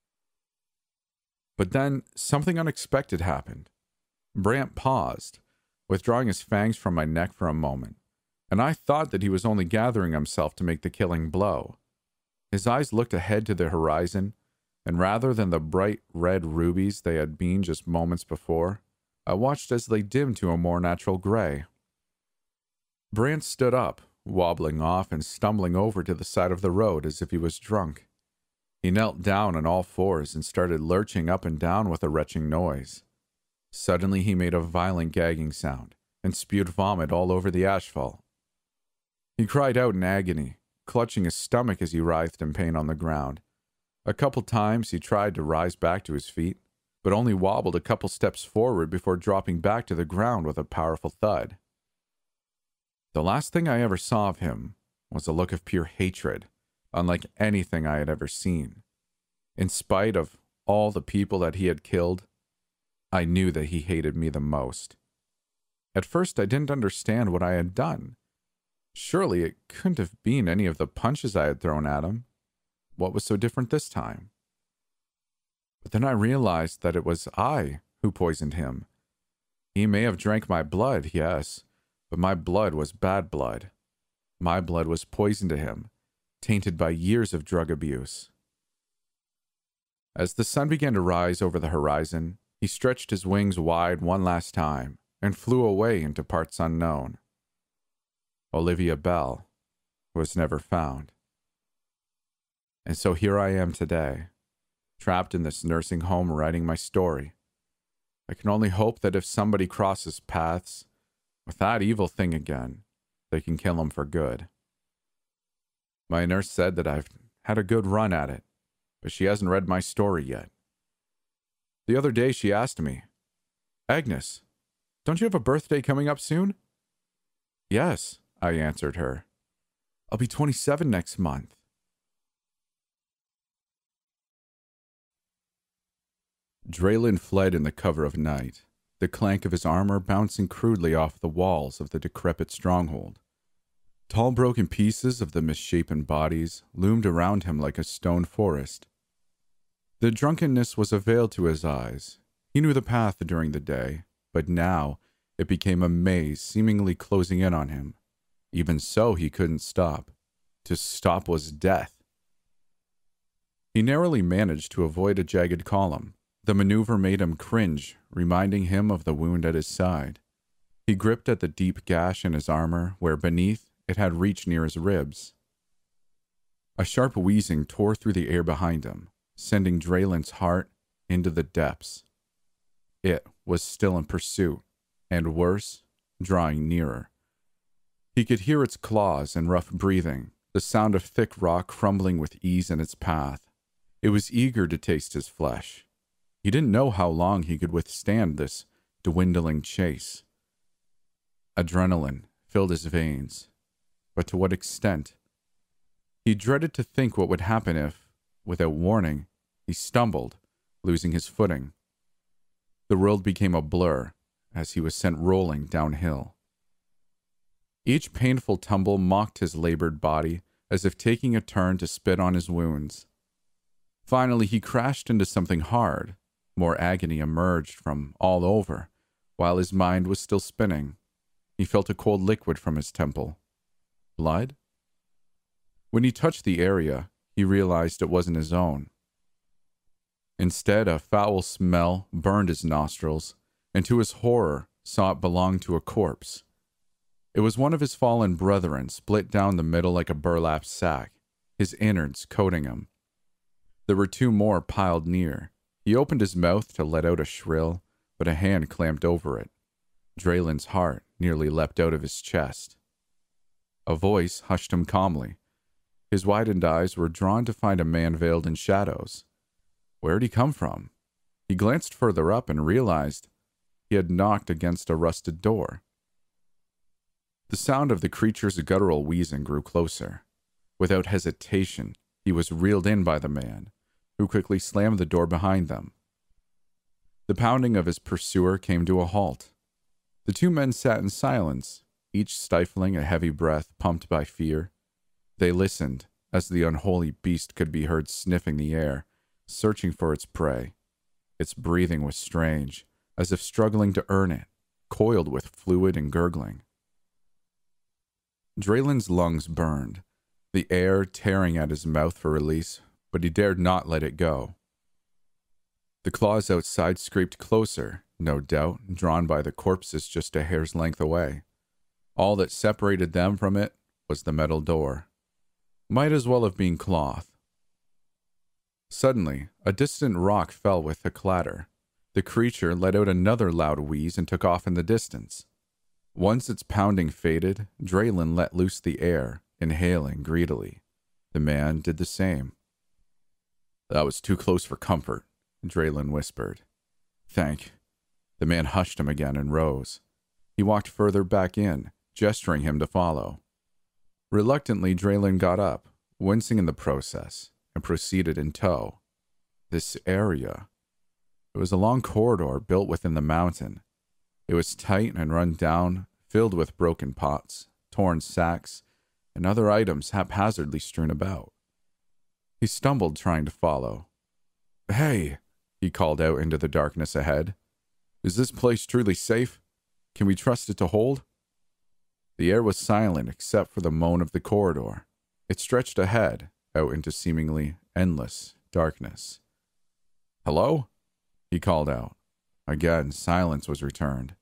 But then something unexpected happened. Brant paused, withdrawing his fangs from my neck for a moment, and I thought that he was only gathering himself to make the killing blow. His eyes looked ahead to the horizon, and rather than the bright red rubies they had been just moments before, I watched as they dimmed to a more natural gray. Brant stood up, wobbling off and stumbling over to the side of the road as if he was drunk. He knelt down on all fours and started lurching up and down with a retching noise. Suddenly he made a violent gagging sound and spewed vomit all over the asphalt. He cried out in agony, clutching his stomach as he writhed in pain on the ground. A couple times he tried to rise back to his feet, but only wobbled a couple steps forward before dropping back to the ground with a powerful thud. The last thing I ever saw of him was a look of pure hatred, unlike anything I had ever seen. In spite of all the people that he had killed, I knew that he hated me the most. At first, I didn't understand what I had done. Surely it couldn't have been any of the punches I had thrown at him. What was so different this time? But then I realized that it was I who poisoned him, He may have drank my blood, yes, but my blood was bad blood. My blood was poison to him, tainted by years of drug abuse. As the sun began to rise over the horizon, he stretched his wings wide one last time and flew away into parts unknown. Olivia Bell was never found. And so here I am today, trapped in this nursing home writing my story. I can only hope that if somebody crosses paths with that evil thing again, they can kill him for good. My nurse said that I've had a good run at it, but she hasn't read my story yet. The other day she asked me, "Agnes, don't you have a birthday coming up soon?" "Yes," I answered her. "I'll be twenty-seven next month." Draylen fled in the cover of night, the clank of his armor bouncing crudely off the walls of the decrepit stronghold. Tall broken pieces of the misshapen bodies loomed around him like a stone forest. The drunkenness was a veil to his eyes. He knew the path during the day, but now it became a maze seemingly closing in on him. Even so, he couldn't stop. To stop was death. He narrowly managed to avoid a jagged column. The maneuver made him cringe, reminding him of the wound at his side. He gripped at the deep gash in his armor, where beneath it had reached near his ribs. A sharp wheezing tore through the air behind him, sending Draylen's heart into the depths. It was still in pursuit, and worse, drawing nearer. He could hear its claws and rough breathing, the sound of thick rock crumbling with ease in its path. It was eager to taste his flesh. He didn't know how long he could withstand this dwindling chase. Adrenaline filled his veins, but to what extent? He dreaded to think what would happen if, without warning, he stumbled, losing his footing. The world became a blur as he was sent rolling downhill. Each painful tumble mocked his labored body as if taking a turn to spit on his wounds. Finally, he crashed into something hard. More agony emerged from all over, while his mind was still spinning. He felt a cold liquid from his temple. Blood? When he touched the area, he realized it wasn't his own. Instead, a foul smell burned his nostrils, and to his horror, saw it belonged to a corpse. It was one of his fallen brethren, split down the middle like a burlap sack, his innards coating him. There were two more piled near. He opened his mouth to let out a shrill, but a hand clamped over it. Draylen's heart nearly leapt out of his chest. A voice hushed him calmly. His widened eyes were drawn to find a man veiled in shadows. Where had he come from? He glanced further up and realized he had knocked against a rusted door. The sound of the creature's guttural wheezing grew closer. Without hesitation, he was reeled in by the man, who quickly slammed the door behind them. The pounding of his pursuer came to a halt. The two men sat in silence, each stifling a heavy breath pumped by fear. They listened as the unholy beast could be heard sniffing the air, searching for its prey. Its breathing was strange, as if struggling to earn it, coiled with fluid and gurgling. Draylen's lungs burned, the air tearing at his mouth for release, but he dared not let it go. The claws outside scraped closer, no doubt, drawn by the corpses just a hair's length away. All that separated them from it was the metal door. Might as well have been cloth. Suddenly, a distant rock fell with a clatter. The creature let out another loud wheeze and took off in the distance. Once its pounding faded, Draylen let loose the air, inhaling greedily. The man did the same. "That was too close for comfort," Draylen whispered. "Thank." The man hushed him again and rose. He walked further back in, gesturing him to follow. Reluctantly, Draylen got up, wincing in the process, and proceeded in tow. This area. It was a long corridor built within the mountain. It was tight and run down, filled with broken pots, torn sacks, and other items haphazardly strewn about. He stumbled trying to follow. "Hey," he called out into the darkness ahead. "Is this place truly safe? Can we trust it to hold? The air was silent except for the moan of the corridor. It stretched ahead, out into seemingly endless darkness. Hello? He called out. Again, silence was returned.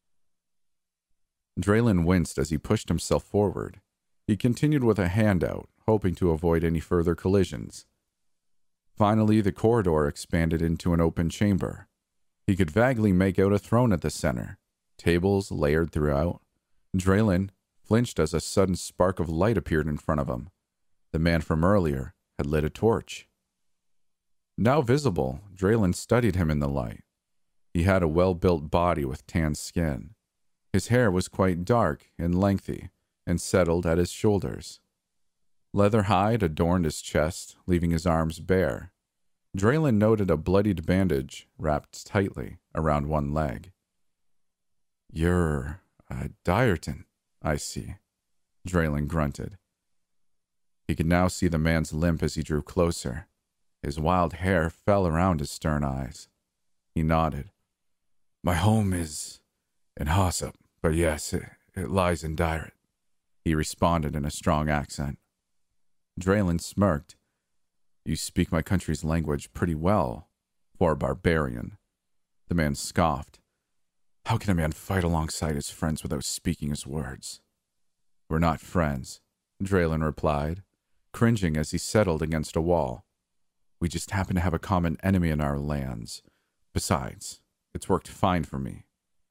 Draylen winced as he pushed himself forward. He continued with a hand out, hoping to avoid any further collisions. Finally, the corridor expanded into an open chamber. He could vaguely make out a throne at the center, tables layered throughout. Draylen flinched as a sudden spark of light appeared in front of him. The man from earlier had lit a torch. Now visible, Draylen studied him in the light. He had a well-built body with tan skin. His hair was quite dark and lengthy, and settled at his shoulders. Leather hide adorned his chest, leaving his arms bare. Draylen noted a bloodied bandage wrapped tightly around one leg. You're a Direton, I see, Draylen grunted. He could now see the man's limp as he drew closer. His wild hair fell around his stern eyes. He nodded. My home is in Hossop, but yes, it, it lies in Dyret, he responded in a strong accent. Draylen smirked. You speak my country's language pretty well, for a barbarian. The man scoffed. How can a man fight alongside his friends without speaking his words? We're not friends, Draylen replied, cringing as he settled against a wall. We just happen to have a common enemy in our lands. Besides, it's worked fine for me.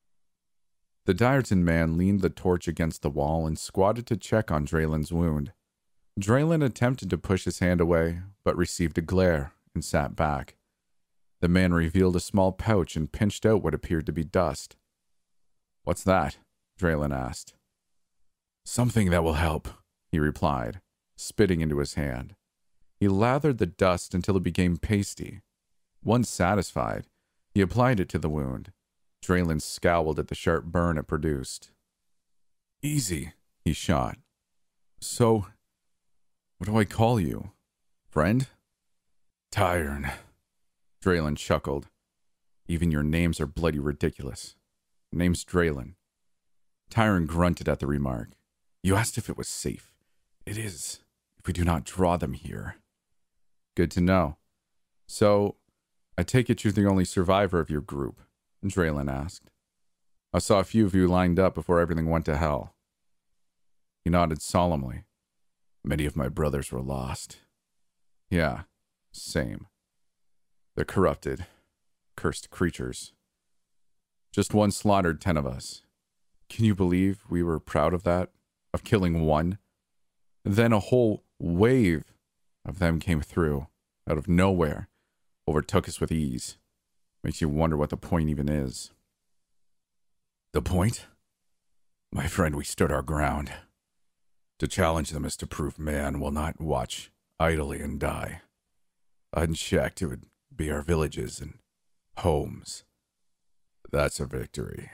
The Direton man leaned the torch against the wall and squatted to check on Draylen's wound. Draylen attempted to push his hand away, but received a glare and sat back. The man revealed a small pouch and pinched out what appeared to be dust. What's that? Draylen asked. Something that will help, he replied, spitting into his hand. He lathered the dust until it became pasty. Once satisfied, he applied it to the wound. Draylen scowled at the sharp burn it produced. Easy, he shot. So, what do I call you? Friend? Tyrn. Draylen chuckled. Even your names are bloody ridiculous. Name's Draylen. Tyrn grunted at the remark. You asked if it was safe. It is, if we do not draw them here. Good to know. So, I take it you're the only survivor of your group, Draylen asked. I saw a few of you lined up before everything went to hell. He nodded solemnly. Many of my brothers were lost. Yeah, same. They're corrupted, cursed creatures. Just one slaughtered ten of us. Can you believe we were proud of that? Of killing one? Then a whole wave of them came through, out of nowhere, overtook us with ease. Makes you wonder what the point even is. The point? My friend, we stood our ground. To challenge them is to prove man will not watch idly and die. Unchecked, it would be our villages and homes. That's a victory.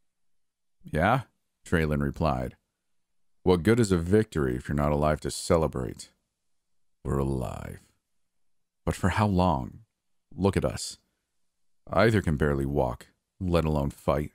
Yeah? Draylen replied. What good is a victory if you're not alive to celebrate? We're alive. But for how long? Look at us. Either can barely walk, let alone fight.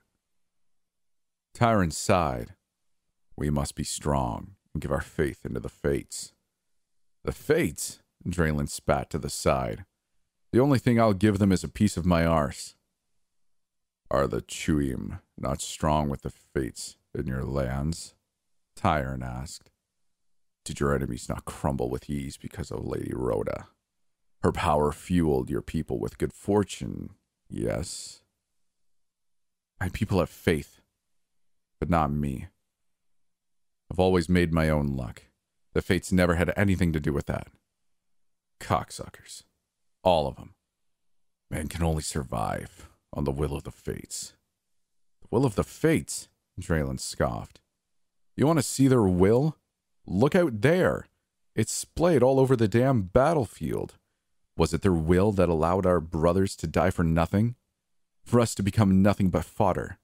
Tyrant sighed. We must be strong and give our faith into the fates. The fates? Draylen spat to the side. The only thing I'll give them is a piece of my arse. Are the Chuim not strong with the fates in your lands? Tyrant asked. Did your enemies not crumble with ease because of Lady Rhoda? Her power fueled your people with good fortune, yes? My people have faith, but not me. I've always made my own luck. The fates never had anything to do with that. Cocksuckers. All of them. Man can only survive on the will of the fates. The will of the fates? Draylen scoffed. You want to see their will? Look out there. It's splayed all over the damn battlefield. Was it their will that allowed our brothers to die for nothing? For us to become nothing but fodder?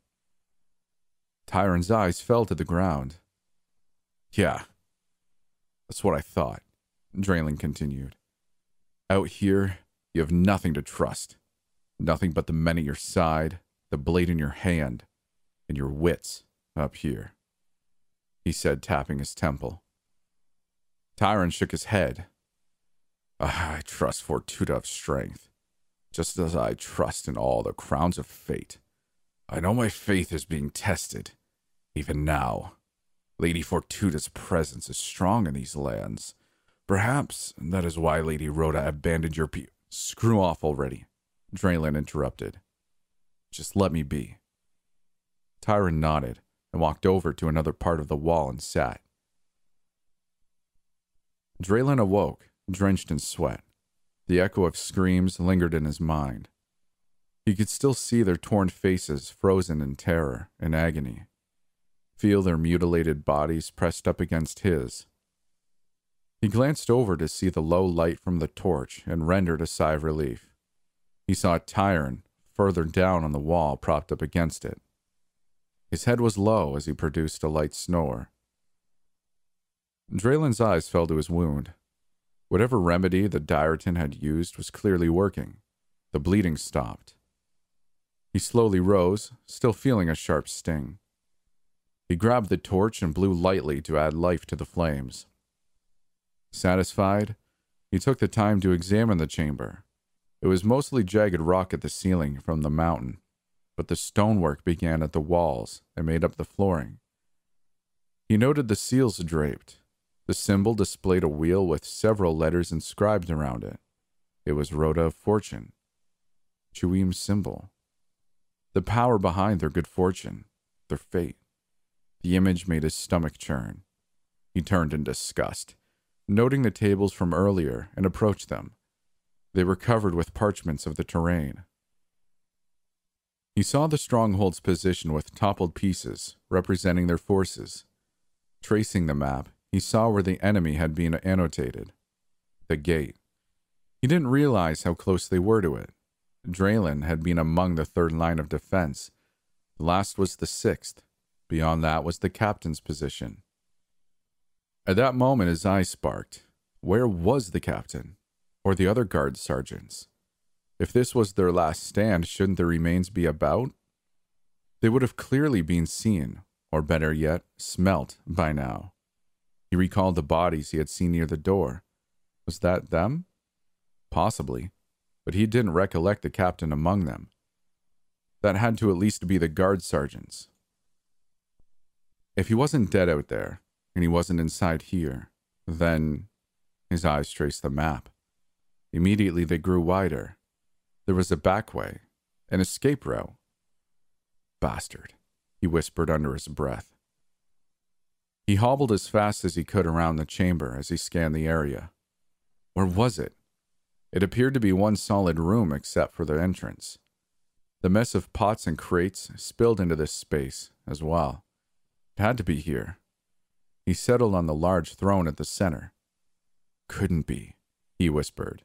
Tyrant's eyes fell to the ground. Yeah, that's what I thought, Draylen continued. Out here, you have nothing to trust. Nothing but the men at your side, the blade in your hand. and your wits up here," he said, tapping his temple. Tyron shook his head. "I trust Fortuta's strength, just as I trust in all the crowns of fate. I know my faith is being tested, even now. Lady Fortuta's presence is strong in these lands. Perhaps that is why Lady Rhoda abandoned your pe—" "Screw off already," Draylen interrupted. "Just let me be." Tyron nodded and walked over to another part of the wall and sat. Draylen awoke, drenched in sweat. The echo of screams lingered in his mind. He could still see their torn faces frozen in terror and agony, feel their mutilated bodies pressed up against his. He glanced over to see the low light from the torch and rendered a sigh of relief. He saw Tyron further down on the wall, propped up against it. His head was low as he produced a light snore. Draylen's eyes fell to his wound. Whatever remedy the Dyerton had used was clearly working. The bleeding stopped. He slowly rose, still feeling a sharp sting. He grabbed the torch and blew lightly to add life to the flames. Satisfied, he took the time to examine the chamber. It was mostly jagged rock at the ceiling from the mountain, but the stonework began at the walls and made up the flooring. He noted the seals draped. The symbol displayed a wheel with several letters inscribed around it. It was Rhoda of Fortune, Chuim's symbol. The power behind their good fortune, their fate. The image made his stomach churn. He turned in disgust, noting the tables from earlier, and approached them. They were covered with parchments of the terrain. He saw the stronghold's position with toppled pieces, representing their forces. Tracing the map, he saw where the enemy had been annotated. The gate. He didn't realize how close they were to it. Draylen had been among the third line of defense. The last was the sixth. Beyond that was the captain's position. At that moment, his eyes sparked. Where was the captain? Or the other guard sergeants? If this was their last stand, shouldn't the remains be about? They would have clearly been seen, or better yet, smelt by now. He recalled the bodies he had seen near the door. Was that them? Possibly, but he didn't recollect the captain among them. That had to at least be the guard sergeants. If he wasn't dead out there, and he wasn't inside here, then his eyes traced the map. Immediately they grew wider. There was a back way, an escape route. Bastard, he whispered under his breath. He hobbled as fast as he could around the chamber as he scanned the area. Where was it? It appeared to be one solid room except for the entrance. The mess of pots and crates spilled into this space as well. It had to be here. He settled on the large throne at the center. Couldn't be, he whispered.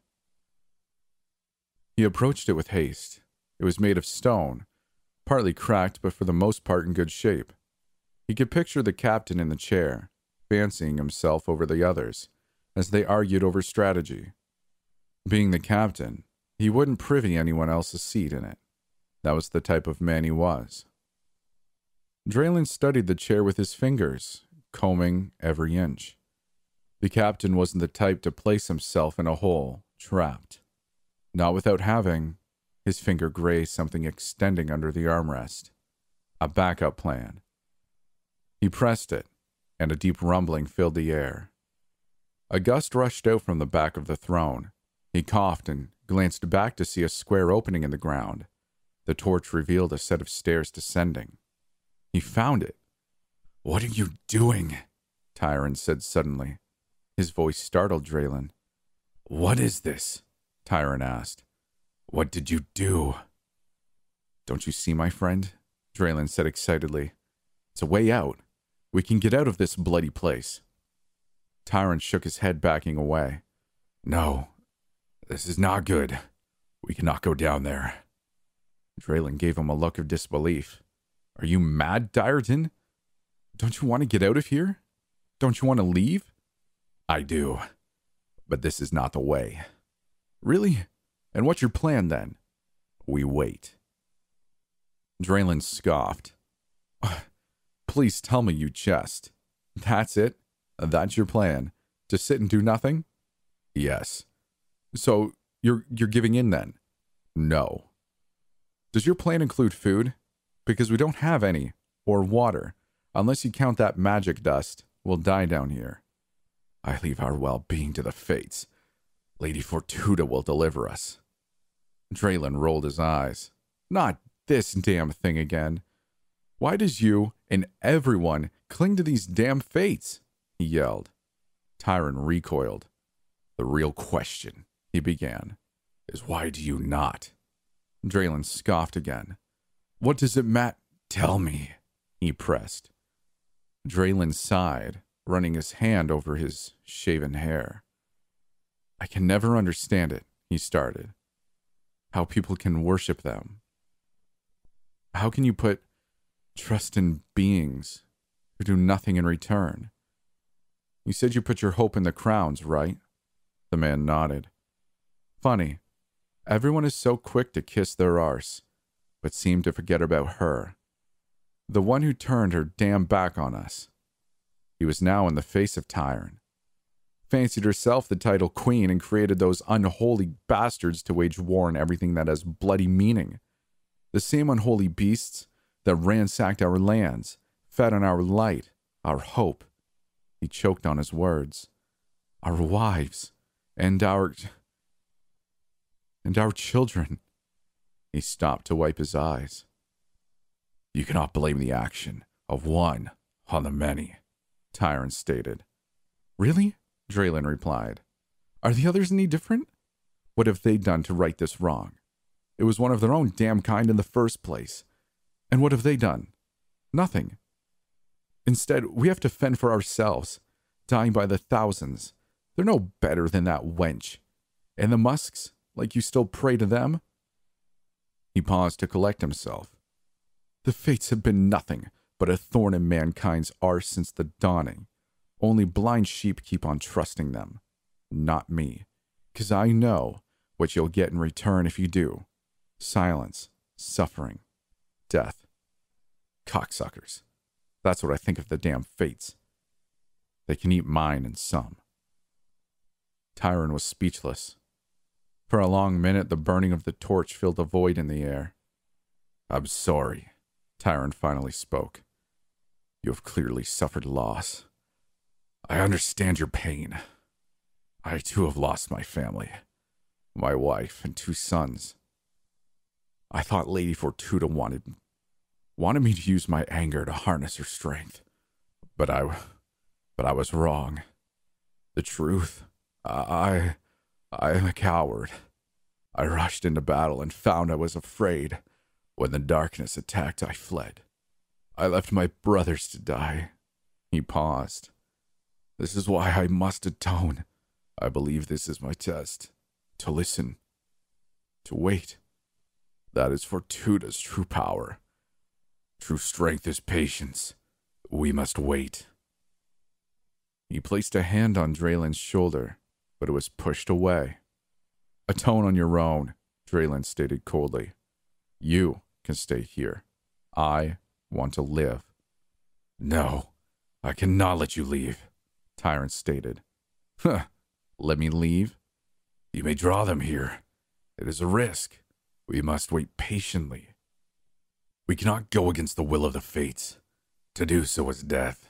He approached it with haste. It was made of stone, partly cracked but for the most part in good shape. He could picture the captain in the chair, fancying himself over the others, as they argued over strategy. Being the captain, he wouldn't privy anyone else's seat in it. That was the type of man he was. Draylen studied the chair with his fingers, combing every inch. The captain wasn't the type to place himself in a hole, trapped. Not without having, his finger grazed something extending under the armrest. A backup plan. He pressed it, and a deep rumbling filled the air. A gust rushed out from the back of the throne. He coughed and glanced back to see a square opening in the ground. The torch revealed a set of stairs descending. He found it. "What are you doing?" Tyron said suddenly. His voice startled Draylen. "What is this?" Tyron asked. "What did you do?" "Don't you see, my friend?" Draylen said excitedly. "It's a way out. We can get out of this bloody place." Tyron shook his head, backing away. "No, this is not good. We cannot go down there." Draylen gave him a look of disbelief. "Are you mad, Dyerton? Don't you want to get out of here? Don't you want to leave?" "I do, but this is not the way." "Really? And what's your plan then?" "We wait." Draylen scoffed. Please tell me you jest. That's it? That's your plan? To sit and do nothing? Yes. So you're you're giving in then? No. Does your plan include food? Because we don't have any. Or water. Unless you count that magic dust, we'll die down here. I leave our well-being to the fates. Lady Fortuna will deliver us. Draylen rolled his eyes. Not this damn thing again. Why does you and everyone cling to these damn fates? He yelled. Tyron recoiled. The real question, he began, is why do you not? Draylen scoffed again. What does it matter? Tell me, he pressed. Draylen sighed, running his hand over his shaven hair. I can never understand it, he started. How people can worship them. How can you put trust in beings who do nothing in return? You said you put your hope in the crowns, right? The man nodded. Funny. Everyone is so quick to kiss their arse, but seem to forget about her. The one who turned her damn back on us. He was now in the face of Tyron. Fancied herself the title queen and created those unholy bastards to wage war on everything that has bloody meaning. The same unholy beasts that ransacked our lands, fed on our light, our hope. He choked on his words. Our wives, and our... and our children. He stopped to wipe his eyes. You cannot blame the action of one on the many, Tyron stated. Really? Draylen replied. Are the others any different? What have they done to right this wrong? It was one of their own damn kind in the first place. And what have they done? Nothing. Instead, we have to fend for ourselves, dying by the thousands. They're no better than that wench. And the Musks, like you still pray to them? He paused to collect himself. The fates have been nothing but a thorn in mankind's arse since the dawning. Only blind sheep keep on trusting them. Not me. 'Cause I know what you'll get in return if you do. Silence, suffering, death. Cocksuckers. That's what I think of the damn fates. They can eat mine and some. Tyron was speechless. For a long minute, the burning of the torch filled a void in the air. I'm sorry, Tyron finally spoke. You have clearly suffered loss. I understand your pain. I too have lost my family, my wife and two sons. I thought Lady Fortuna wanted, wanted me to use my anger to harness her strength, but I, but I was wrong. The truth, I, I am a coward. I rushed into battle and found I was afraid. When the darkness attacked, I fled. I left my brothers to die. He paused. This is why I must atone. I believe this is my test. To listen. To wait. That is Fortuna's true power. True strength is patience. We must wait. He placed a hand on Draylen's shoulder, but it was pushed away. Atone on your own, Draylen stated coldly. You can stay here. I want to live. No, I cannot let you leave, Tyron stated. Huh, let me leave? You may draw them here. It is a risk. We must wait patiently. We cannot go against the will of the fates. To do so is death.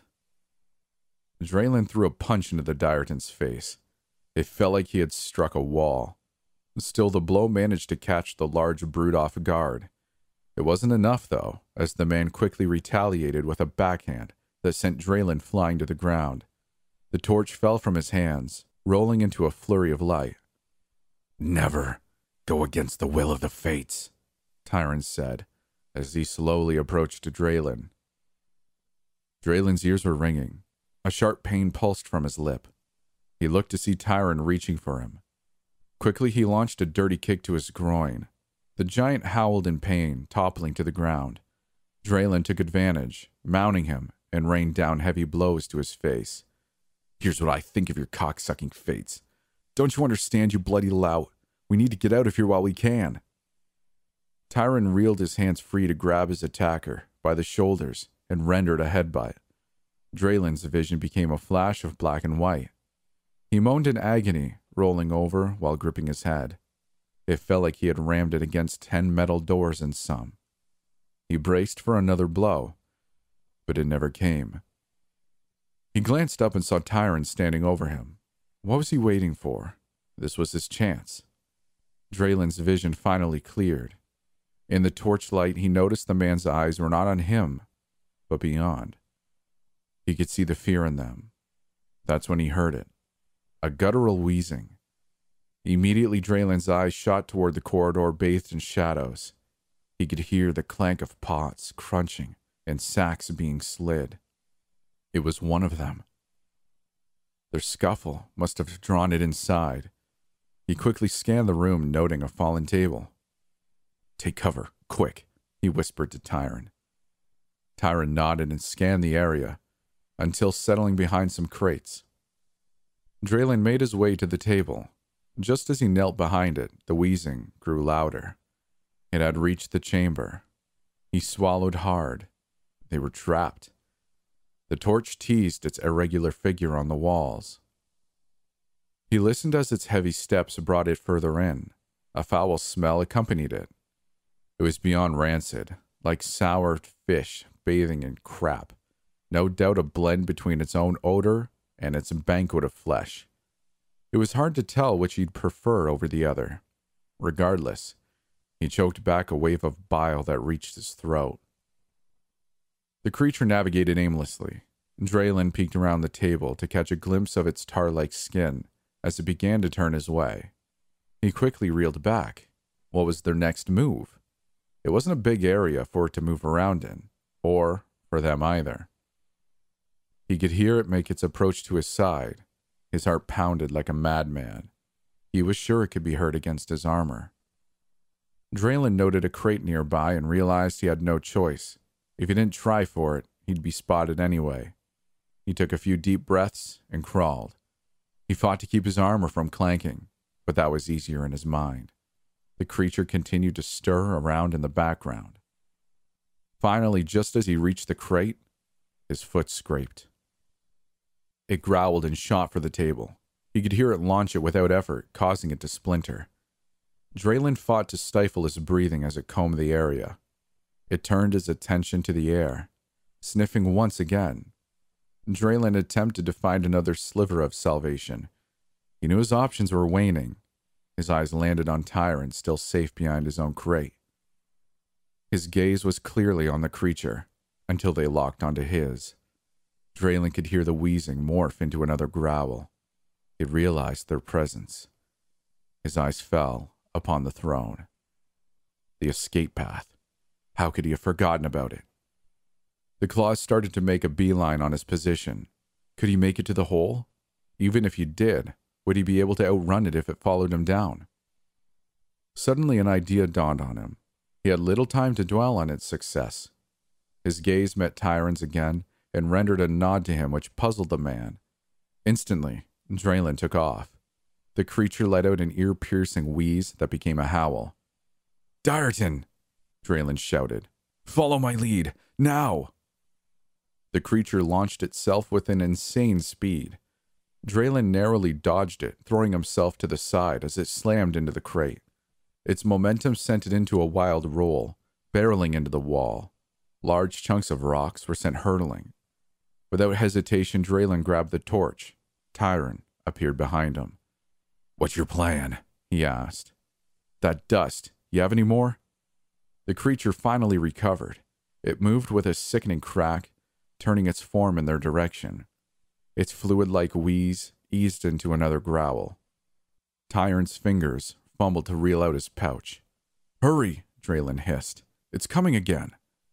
Draylen threw a punch into the Dyerton's face. It felt like he had struck a wall. Still, the blow managed to catch the large brute off guard. It wasn't enough, though, as the man quickly retaliated with a backhand that sent Draylen flying to the ground. The torch fell from his hands, rolling into a flurry of light. Never go against the will of the fates, Tyron said, as he slowly approached Draylen. Draylen's ears were ringing. A sharp pain pulsed from his lip. He looked to see Tyron reaching for him. Quickly, he launched a dirty kick to his groin. The giant howled in pain, toppling to the ground. Draylen took advantage, mounting him, and rained down heavy blows to his face. Here's what I think of your cocksucking fates. Don't you understand, you bloody lout? We need to get out of here while we can. Tyron reeled his hands free to grab his attacker by the shoulders and rendered a headbutt. Draylen's vision became a flash of black and white. He moaned in agony, rolling over while gripping his head. It felt like he had rammed it against ten metal doors and some. He braced for another blow, but it never came. He glanced up and saw Tyron standing over him. What was he waiting for? This was his chance. Draylen's vision finally cleared. In the torchlight, he noticed the man's eyes were not on him, but beyond. He could see the fear in them. That's when he heard it. A guttural wheezing. Immediately, Draylen's eyes shot toward the corridor bathed in shadows. He could hear the clank of pots crunching and sacks being slid. It was one of them. Their scuffle must have drawn it inside. He quickly scanned the room, noting a fallen table. "Take cover, quick," he whispered to Tyron. Tyron nodded and scanned the area, until settling behind some crates. Draylen made his way to the table. Just as he knelt behind it, the wheezing grew louder. It had reached the chamber. He swallowed hard. They were trapped. The torch teased its irregular figure on the walls. He listened as its heavy steps brought it further in. A foul smell accompanied it. It was beyond rancid, like soured fish bathing in crap. No doubt a blend between its own odor and its banquet of flesh. It was hard to tell which he'd prefer over the other. Regardless, he choked back a wave of bile that reached his throat. The creature navigated aimlessly. Draylen peeked around the table to catch a glimpse of its tar-like skin as it began to turn his way. He quickly reeled back. What was their next move? It wasn't a big area for it to move around in, or for them either. He could hear it make its approach to his side. His heart pounded like a madman. He was sure it could be heard against his armor. Draylen noted a crate nearby and realized he had no choice. If he didn't try for it, he'd be spotted anyway. He took a few deep breaths and crawled. He fought to keep his armor from clanking, but that was easier in his mind. The creature continued to stir around in the background. Finally, just as he reached the crate, his foot scraped. It growled and shot for the table. He could hear it launch it without effort, causing it to splinter. Draylen fought to stifle his breathing as it combed the area. It turned his attention to the air, sniffing once again. Draylen attempted to find another sliver of salvation. He knew his options were waning. His eyes landed on Tyron, still safe behind his own crate. His gaze was clearly on the creature, until they locked onto his. Draylen could hear the wheezing morph into another growl. He realized their presence. His eyes fell upon the throne. The escape path. How could he have forgotten about it? The claws started to make a beeline on his position. Could he make it to the hole? Even if he did, would he be able to outrun it if it followed him down? Suddenly an idea dawned on him. He had little time to dwell on its success. His gaze met Tyron's again and rendered a nod to him which puzzled the man. Instantly, Draylen took off. The creature let out an ear-piercing wheeze that became a howl. "Dyerton!" Draylen shouted. "Follow my lead, now!" The creature launched itself with an insane speed. Draylen narrowly dodged it, throwing himself to the side as it slammed into the crate. Its momentum sent it into a wild roll, barreling into the wall. Large chunks of rocks were sent hurtling. Without hesitation, Draylen grabbed the torch. Tyron appeared behind him. "What's your plan?" he asked. "That dust. You have any more?" The creature finally recovered. It moved with a sickening crack, turning its form in their direction. Its fluid-like wheeze eased into another growl. Tyron's fingers fumbled to reel out his pouch. "Hurry!" Draylen hissed. "It's coming again."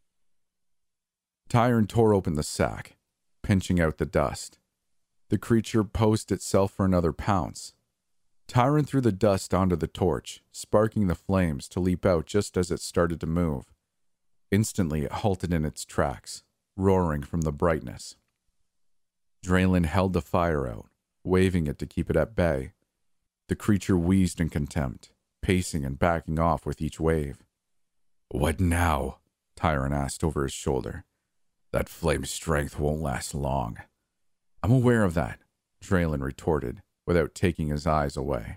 Tyron tore open the sack, pinching out the dust. The creature posed itself for another pounce. Tyron threw the dust onto the torch, sparking the flames to leap out just as it started to move. Instantly, it halted in its tracks, roaring from the brightness. Draylen held the fire out, waving it to keep it at bay. The creature wheezed in contempt, pacing and backing off with each wave. "What now?" Tyron asked over his shoulder. That flame strength won't last long. I'm aware of that, Draylen retorted, without taking his eyes away.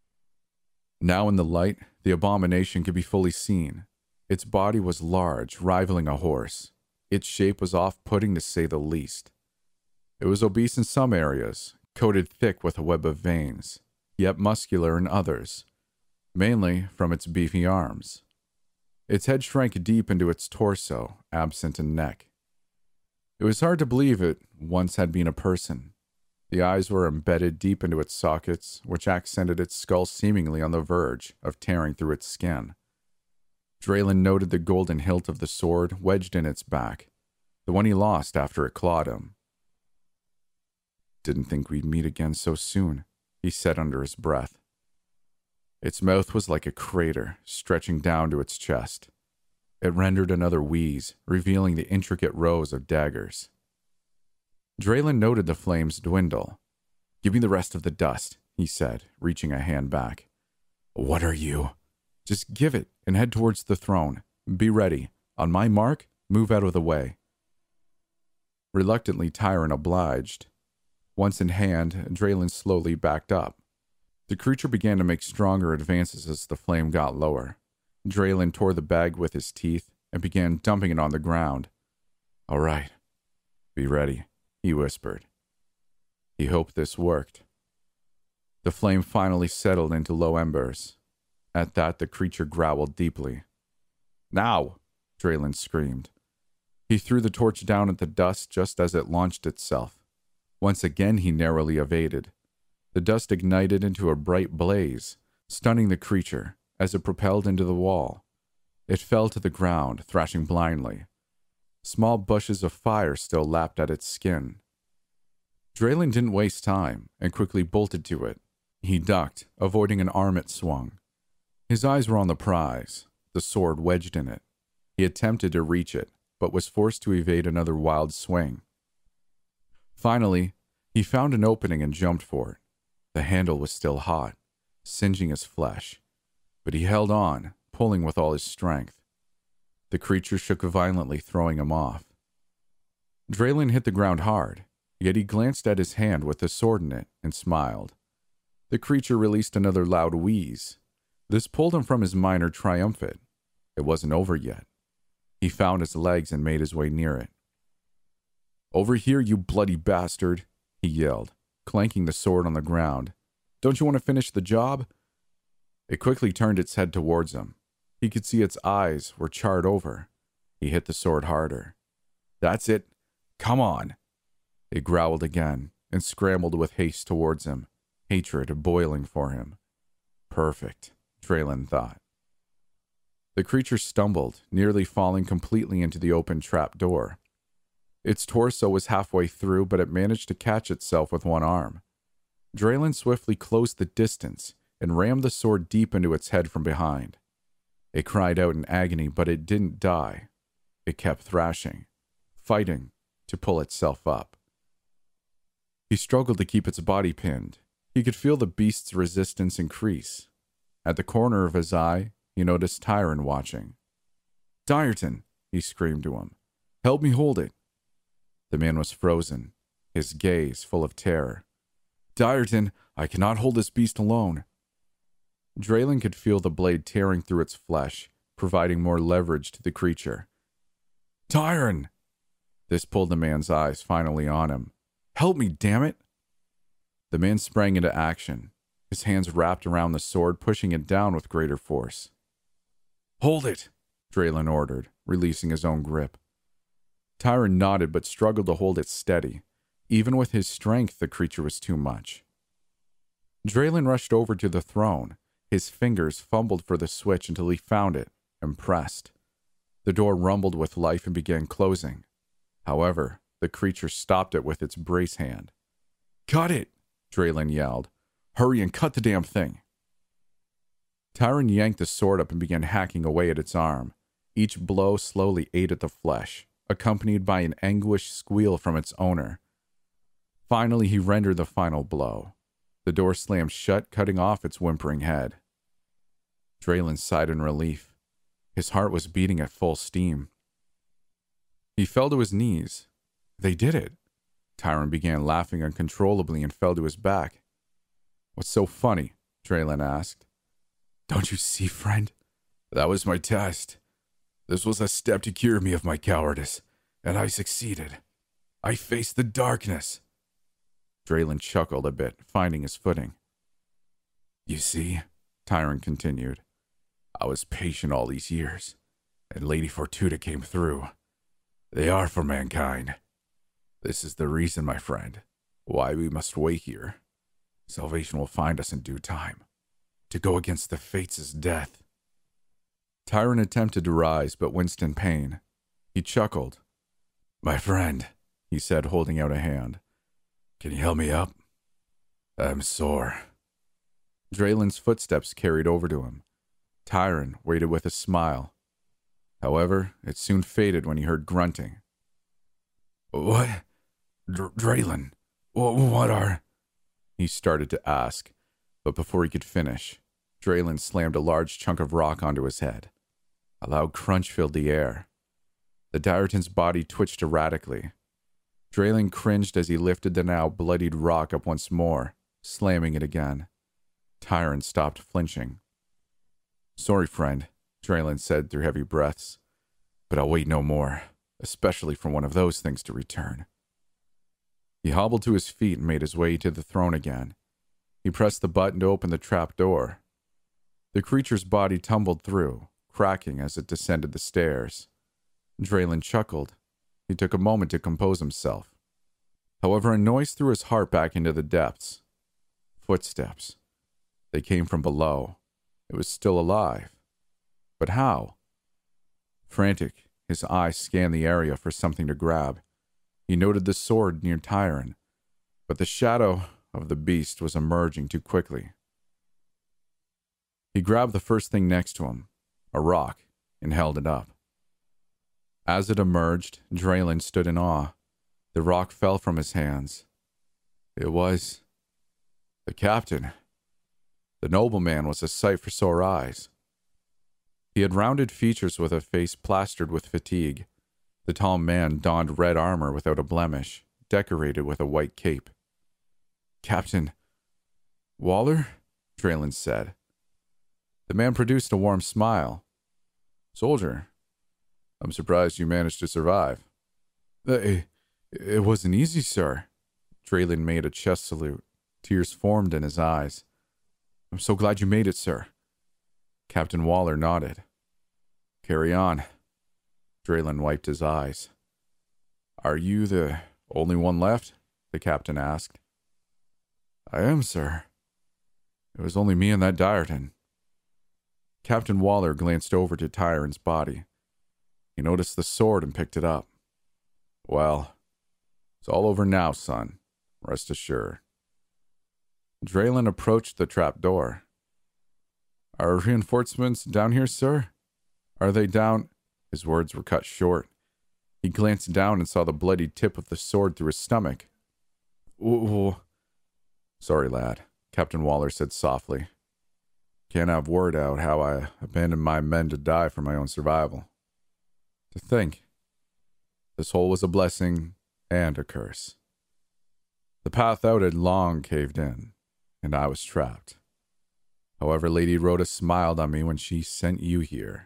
Now in the light, the abomination could be fully seen. Its body was large, rivaling a horse. Its shape was off-putting to say the least. It was obese in some areas, coated thick with a web of veins, yet muscular in others, mainly from its beefy arms. Its head shrank deep into its torso, absent a neck. It was hard to believe it once had been a person. The eyes were embedded deep into its sockets, which accented its skull seemingly on the verge of tearing through its skin. Draylen noted the golden hilt of the sword wedged in its back, the one he lost after it clawed him. Didn't think we'd meet again so soon, he said under his breath. Its mouth was like a crater, stretching down to its chest. It rendered another wheeze, revealing the intricate rows of daggers. Draylen noted the flames dwindle. Give me the rest of the dust, he said, reaching a hand back. What are you? Just give it and head towards the throne. Be ready. On my mark, move out of the way. Reluctantly, Tyron obliged. Once in hand, Draylen slowly backed up. The creature began to make stronger advances as the flame got lower. Draylen tore the bag with his teeth and began dumping it on the ground. All right. Be ready, he whispered. He hoped this worked. The flame finally settled into low embers. At that, the creature growled deeply. Now! Draylen screamed. He threw the torch down at the dust just as it launched itself. Once again he narrowly evaded. The dust ignited into a bright blaze, stunning the creature as it propelled into the wall. It fell to the ground, thrashing blindly. Small bushes of fire still lapped at its skin. Draylen didn't waste time and quickly bolted to it. He ducked, avoiding an arm it swung. His eyes were on the prize, the sword wedged in it. He attempted to reach it, but was forced to evade another wild swing. Finally, he found an opening and jumped for it. The handle was still hot, singeing his flesh, but he held on, pulling with all his strength. The creature shook violently, throwing him off. Draylen hit the ground hard, yet he glanced at his hand with the sword in it and smiled. The creature released another loud wheeze. This pulled him from his minor triumphant. It wasn't over yet. He found his legs and made his way near it. Over here, you bloody bastard, he yelled, clanking the sword on the ground. Don't you want to finish the job? It quickly turned its head towards him. He could see its eyes were charred over. He hit the sword harder. That's it. Come on. It growled again and scrambled with haste towards him, hatred boiling for him. Perfect, Draylen thought. The creature stumbled, nearly falling completely into the open trap door. Its torso was halfway through, but it managed to catch itself with one arm. Draylen swiftly closed the distance and rammed the sword deep into its head from behind. It cried out in agony, but it didn't die. It kept thrashing, fighting to pull itself up. He struggled to keep its body pinned. He could feel the beast's resistance increase. At the corner of his eye, he noticed Tyron watching. Dyerton, he screamed to him. Help me hold it. The man was frozen, his gaze full of terror. Dyerton, I cannot hold this beast alone. Draylen could feel the blade tearing through its flesh, providing more leverage to the creature. Tyron! This pulled the man's eyes finally on him. Help me, damn it! The man sprang into action, his hands wrapped around the sword, pushing it down with greater force. Hold it, Draylen ordered, releasing his own grip. Tyron nodded but struggled to hold it steady. Even with his strength, the creature was too much. Draylen rushed over to the throne. His fingers fumbled for the switch until he found it and pressed. The door rumbled with life and began closing. However, the creature stopped it with its brace hand. Cut it, Draylen yelled. Hurry and cut the damn thing. Tyron yanked the sword up and began hacking away at its arm. Each blow slowly ate at the flesh, accompanied by an anguished squeal from its owner. Finally, he rendered the final blow. The door slammed shut, cutting off its whimpering head. Draylen sighed in relief. His heart was beating at full steam. He fell to his knees. They did it. Tyron began laughing uncontrollably and fell to his back. What's so funny? Draylen asked. Don't you see, friend? That was my test. This was a step to cure me of my cowardice, and I succeeded. I faced the darkness. Draylen chuckled a bit, finding his footing. You see, Tyron continued, I was patient all these years, and Lady Fortuna came through. They are for mankind. This is the reason, my friend, why we must wait here. Salvation will find us in due time. To go against the fates is death. Tyron attempted to rise, but winced in pain. He chuckled. My friend, he said, holding out a hand. Can you help me up? I'm sore. Draylen's footsteps carried over to him. Tyron waited with a smile. However, it soon faded when he heard grunting. What? Dr- Draylen, what, what are... He started to ask, but before he could finish, Draylen slammed a large chunk of rock onto his head. A loud crunch filled the air. The Dyerton's body twitched erratically. Draylen cringed as he lifted the now bloodied rock up once more, slamming it again. Tyron stopped flinching. Sorry, friend, Draylen said through heavy breaths, but I'll wait no more, especially for one of those things to return. He hobbled to his feet and made his way to the throne again. He pressed the button to open the trap door. The creature's body tumbled through, cracking as it descended the stairs. Draylen chuckled. He took a moment to compose himself. However, a noise threw his heart back into the depths. Footsteps. They came from below. It was still alive. But how? Frantic, his eyes scanned the area for something to grab. He noted the sword near Tyron, but the shadow of the beast was emerging too quickly. He grabbed the first thing next to him, a rock, and held it up. As it emerged, Draylen stood in awe. The rock fell from his hands. It was the captain. The nobleman was a sight for sore eyes. He had rounded features with a face plastered with fatigue. The tall man donned red armor without a blemish, decorated with a white cape. Captain Waller? Draylen said. The man produced a warm smile. Soldier, I'm surprised you managed to survive. It, it wasn't easy, sir. Draylen made a chest salute. Tears formed in his eyes. I'm so glad you made it, sir. Captain Waller nodded. Carry on. Draylen wiped his eyes. Are you the only one left? The captain asked. I am, sir. It was only me and that Dyerton. Captain Waller glanced over to Tyron's body. He noticed the sword and picked it up. Well, it's all over now, son. Rest assured. Draylen approached the trap door. Are reinforcements down here, sir? Are they down? His words were cut short. He glanced down and saw the bloody tip of the sword through his stomach. Ooh. Sorry, lad, Captain Waller said softly. Can't have word out how I abandoned my men to die for my own survival. To think, this hole was a blessing and a curse. The path out had long caved in, and I was trapped. However, Lady Rhoda smiled on me when she sent you here.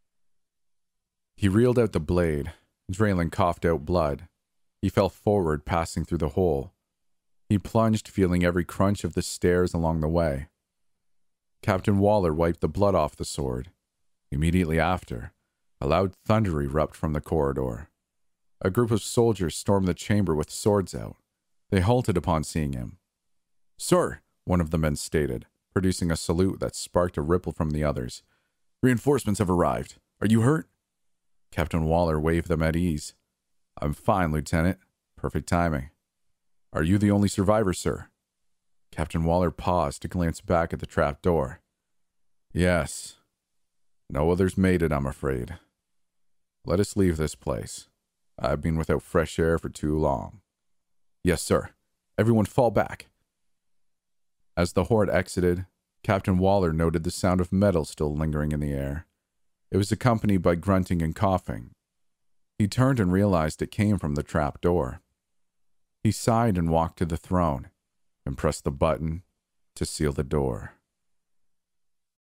He reeled out the blade. Draylen coughed out blood. He fell forward, passing through the hole. He plunged, feeling every crunch of the stairs along the way. Captain Waller wiped the blood off the sword. Immediately after, a loud thunder erupted from the corridor. A group of soldiers stormed the chamber with swords out. They halted upon seeing him. Sir, one of the men stated, producing a salute that sparked a ripple from the others. Reinforcements have arrived. Are you hurt? Captain Waller waved them at ease. I'm fine, Lieutenant. Perfect timing. Are you the only survivor, sir? Captain Waller paused to glance back at the trap door. Yes. No others made it, I'm afraid. Let us leave this place. I've been without fresh air for too long. Yes, sir. Everyone fall back. As the horde exited, Captain Waller noted the sound of metal still lingering in the air. It was accompanied by grunting and coughing. He turned and realized it came from the trap door. He sighed and walked to the throne and pressed the button to seal the door.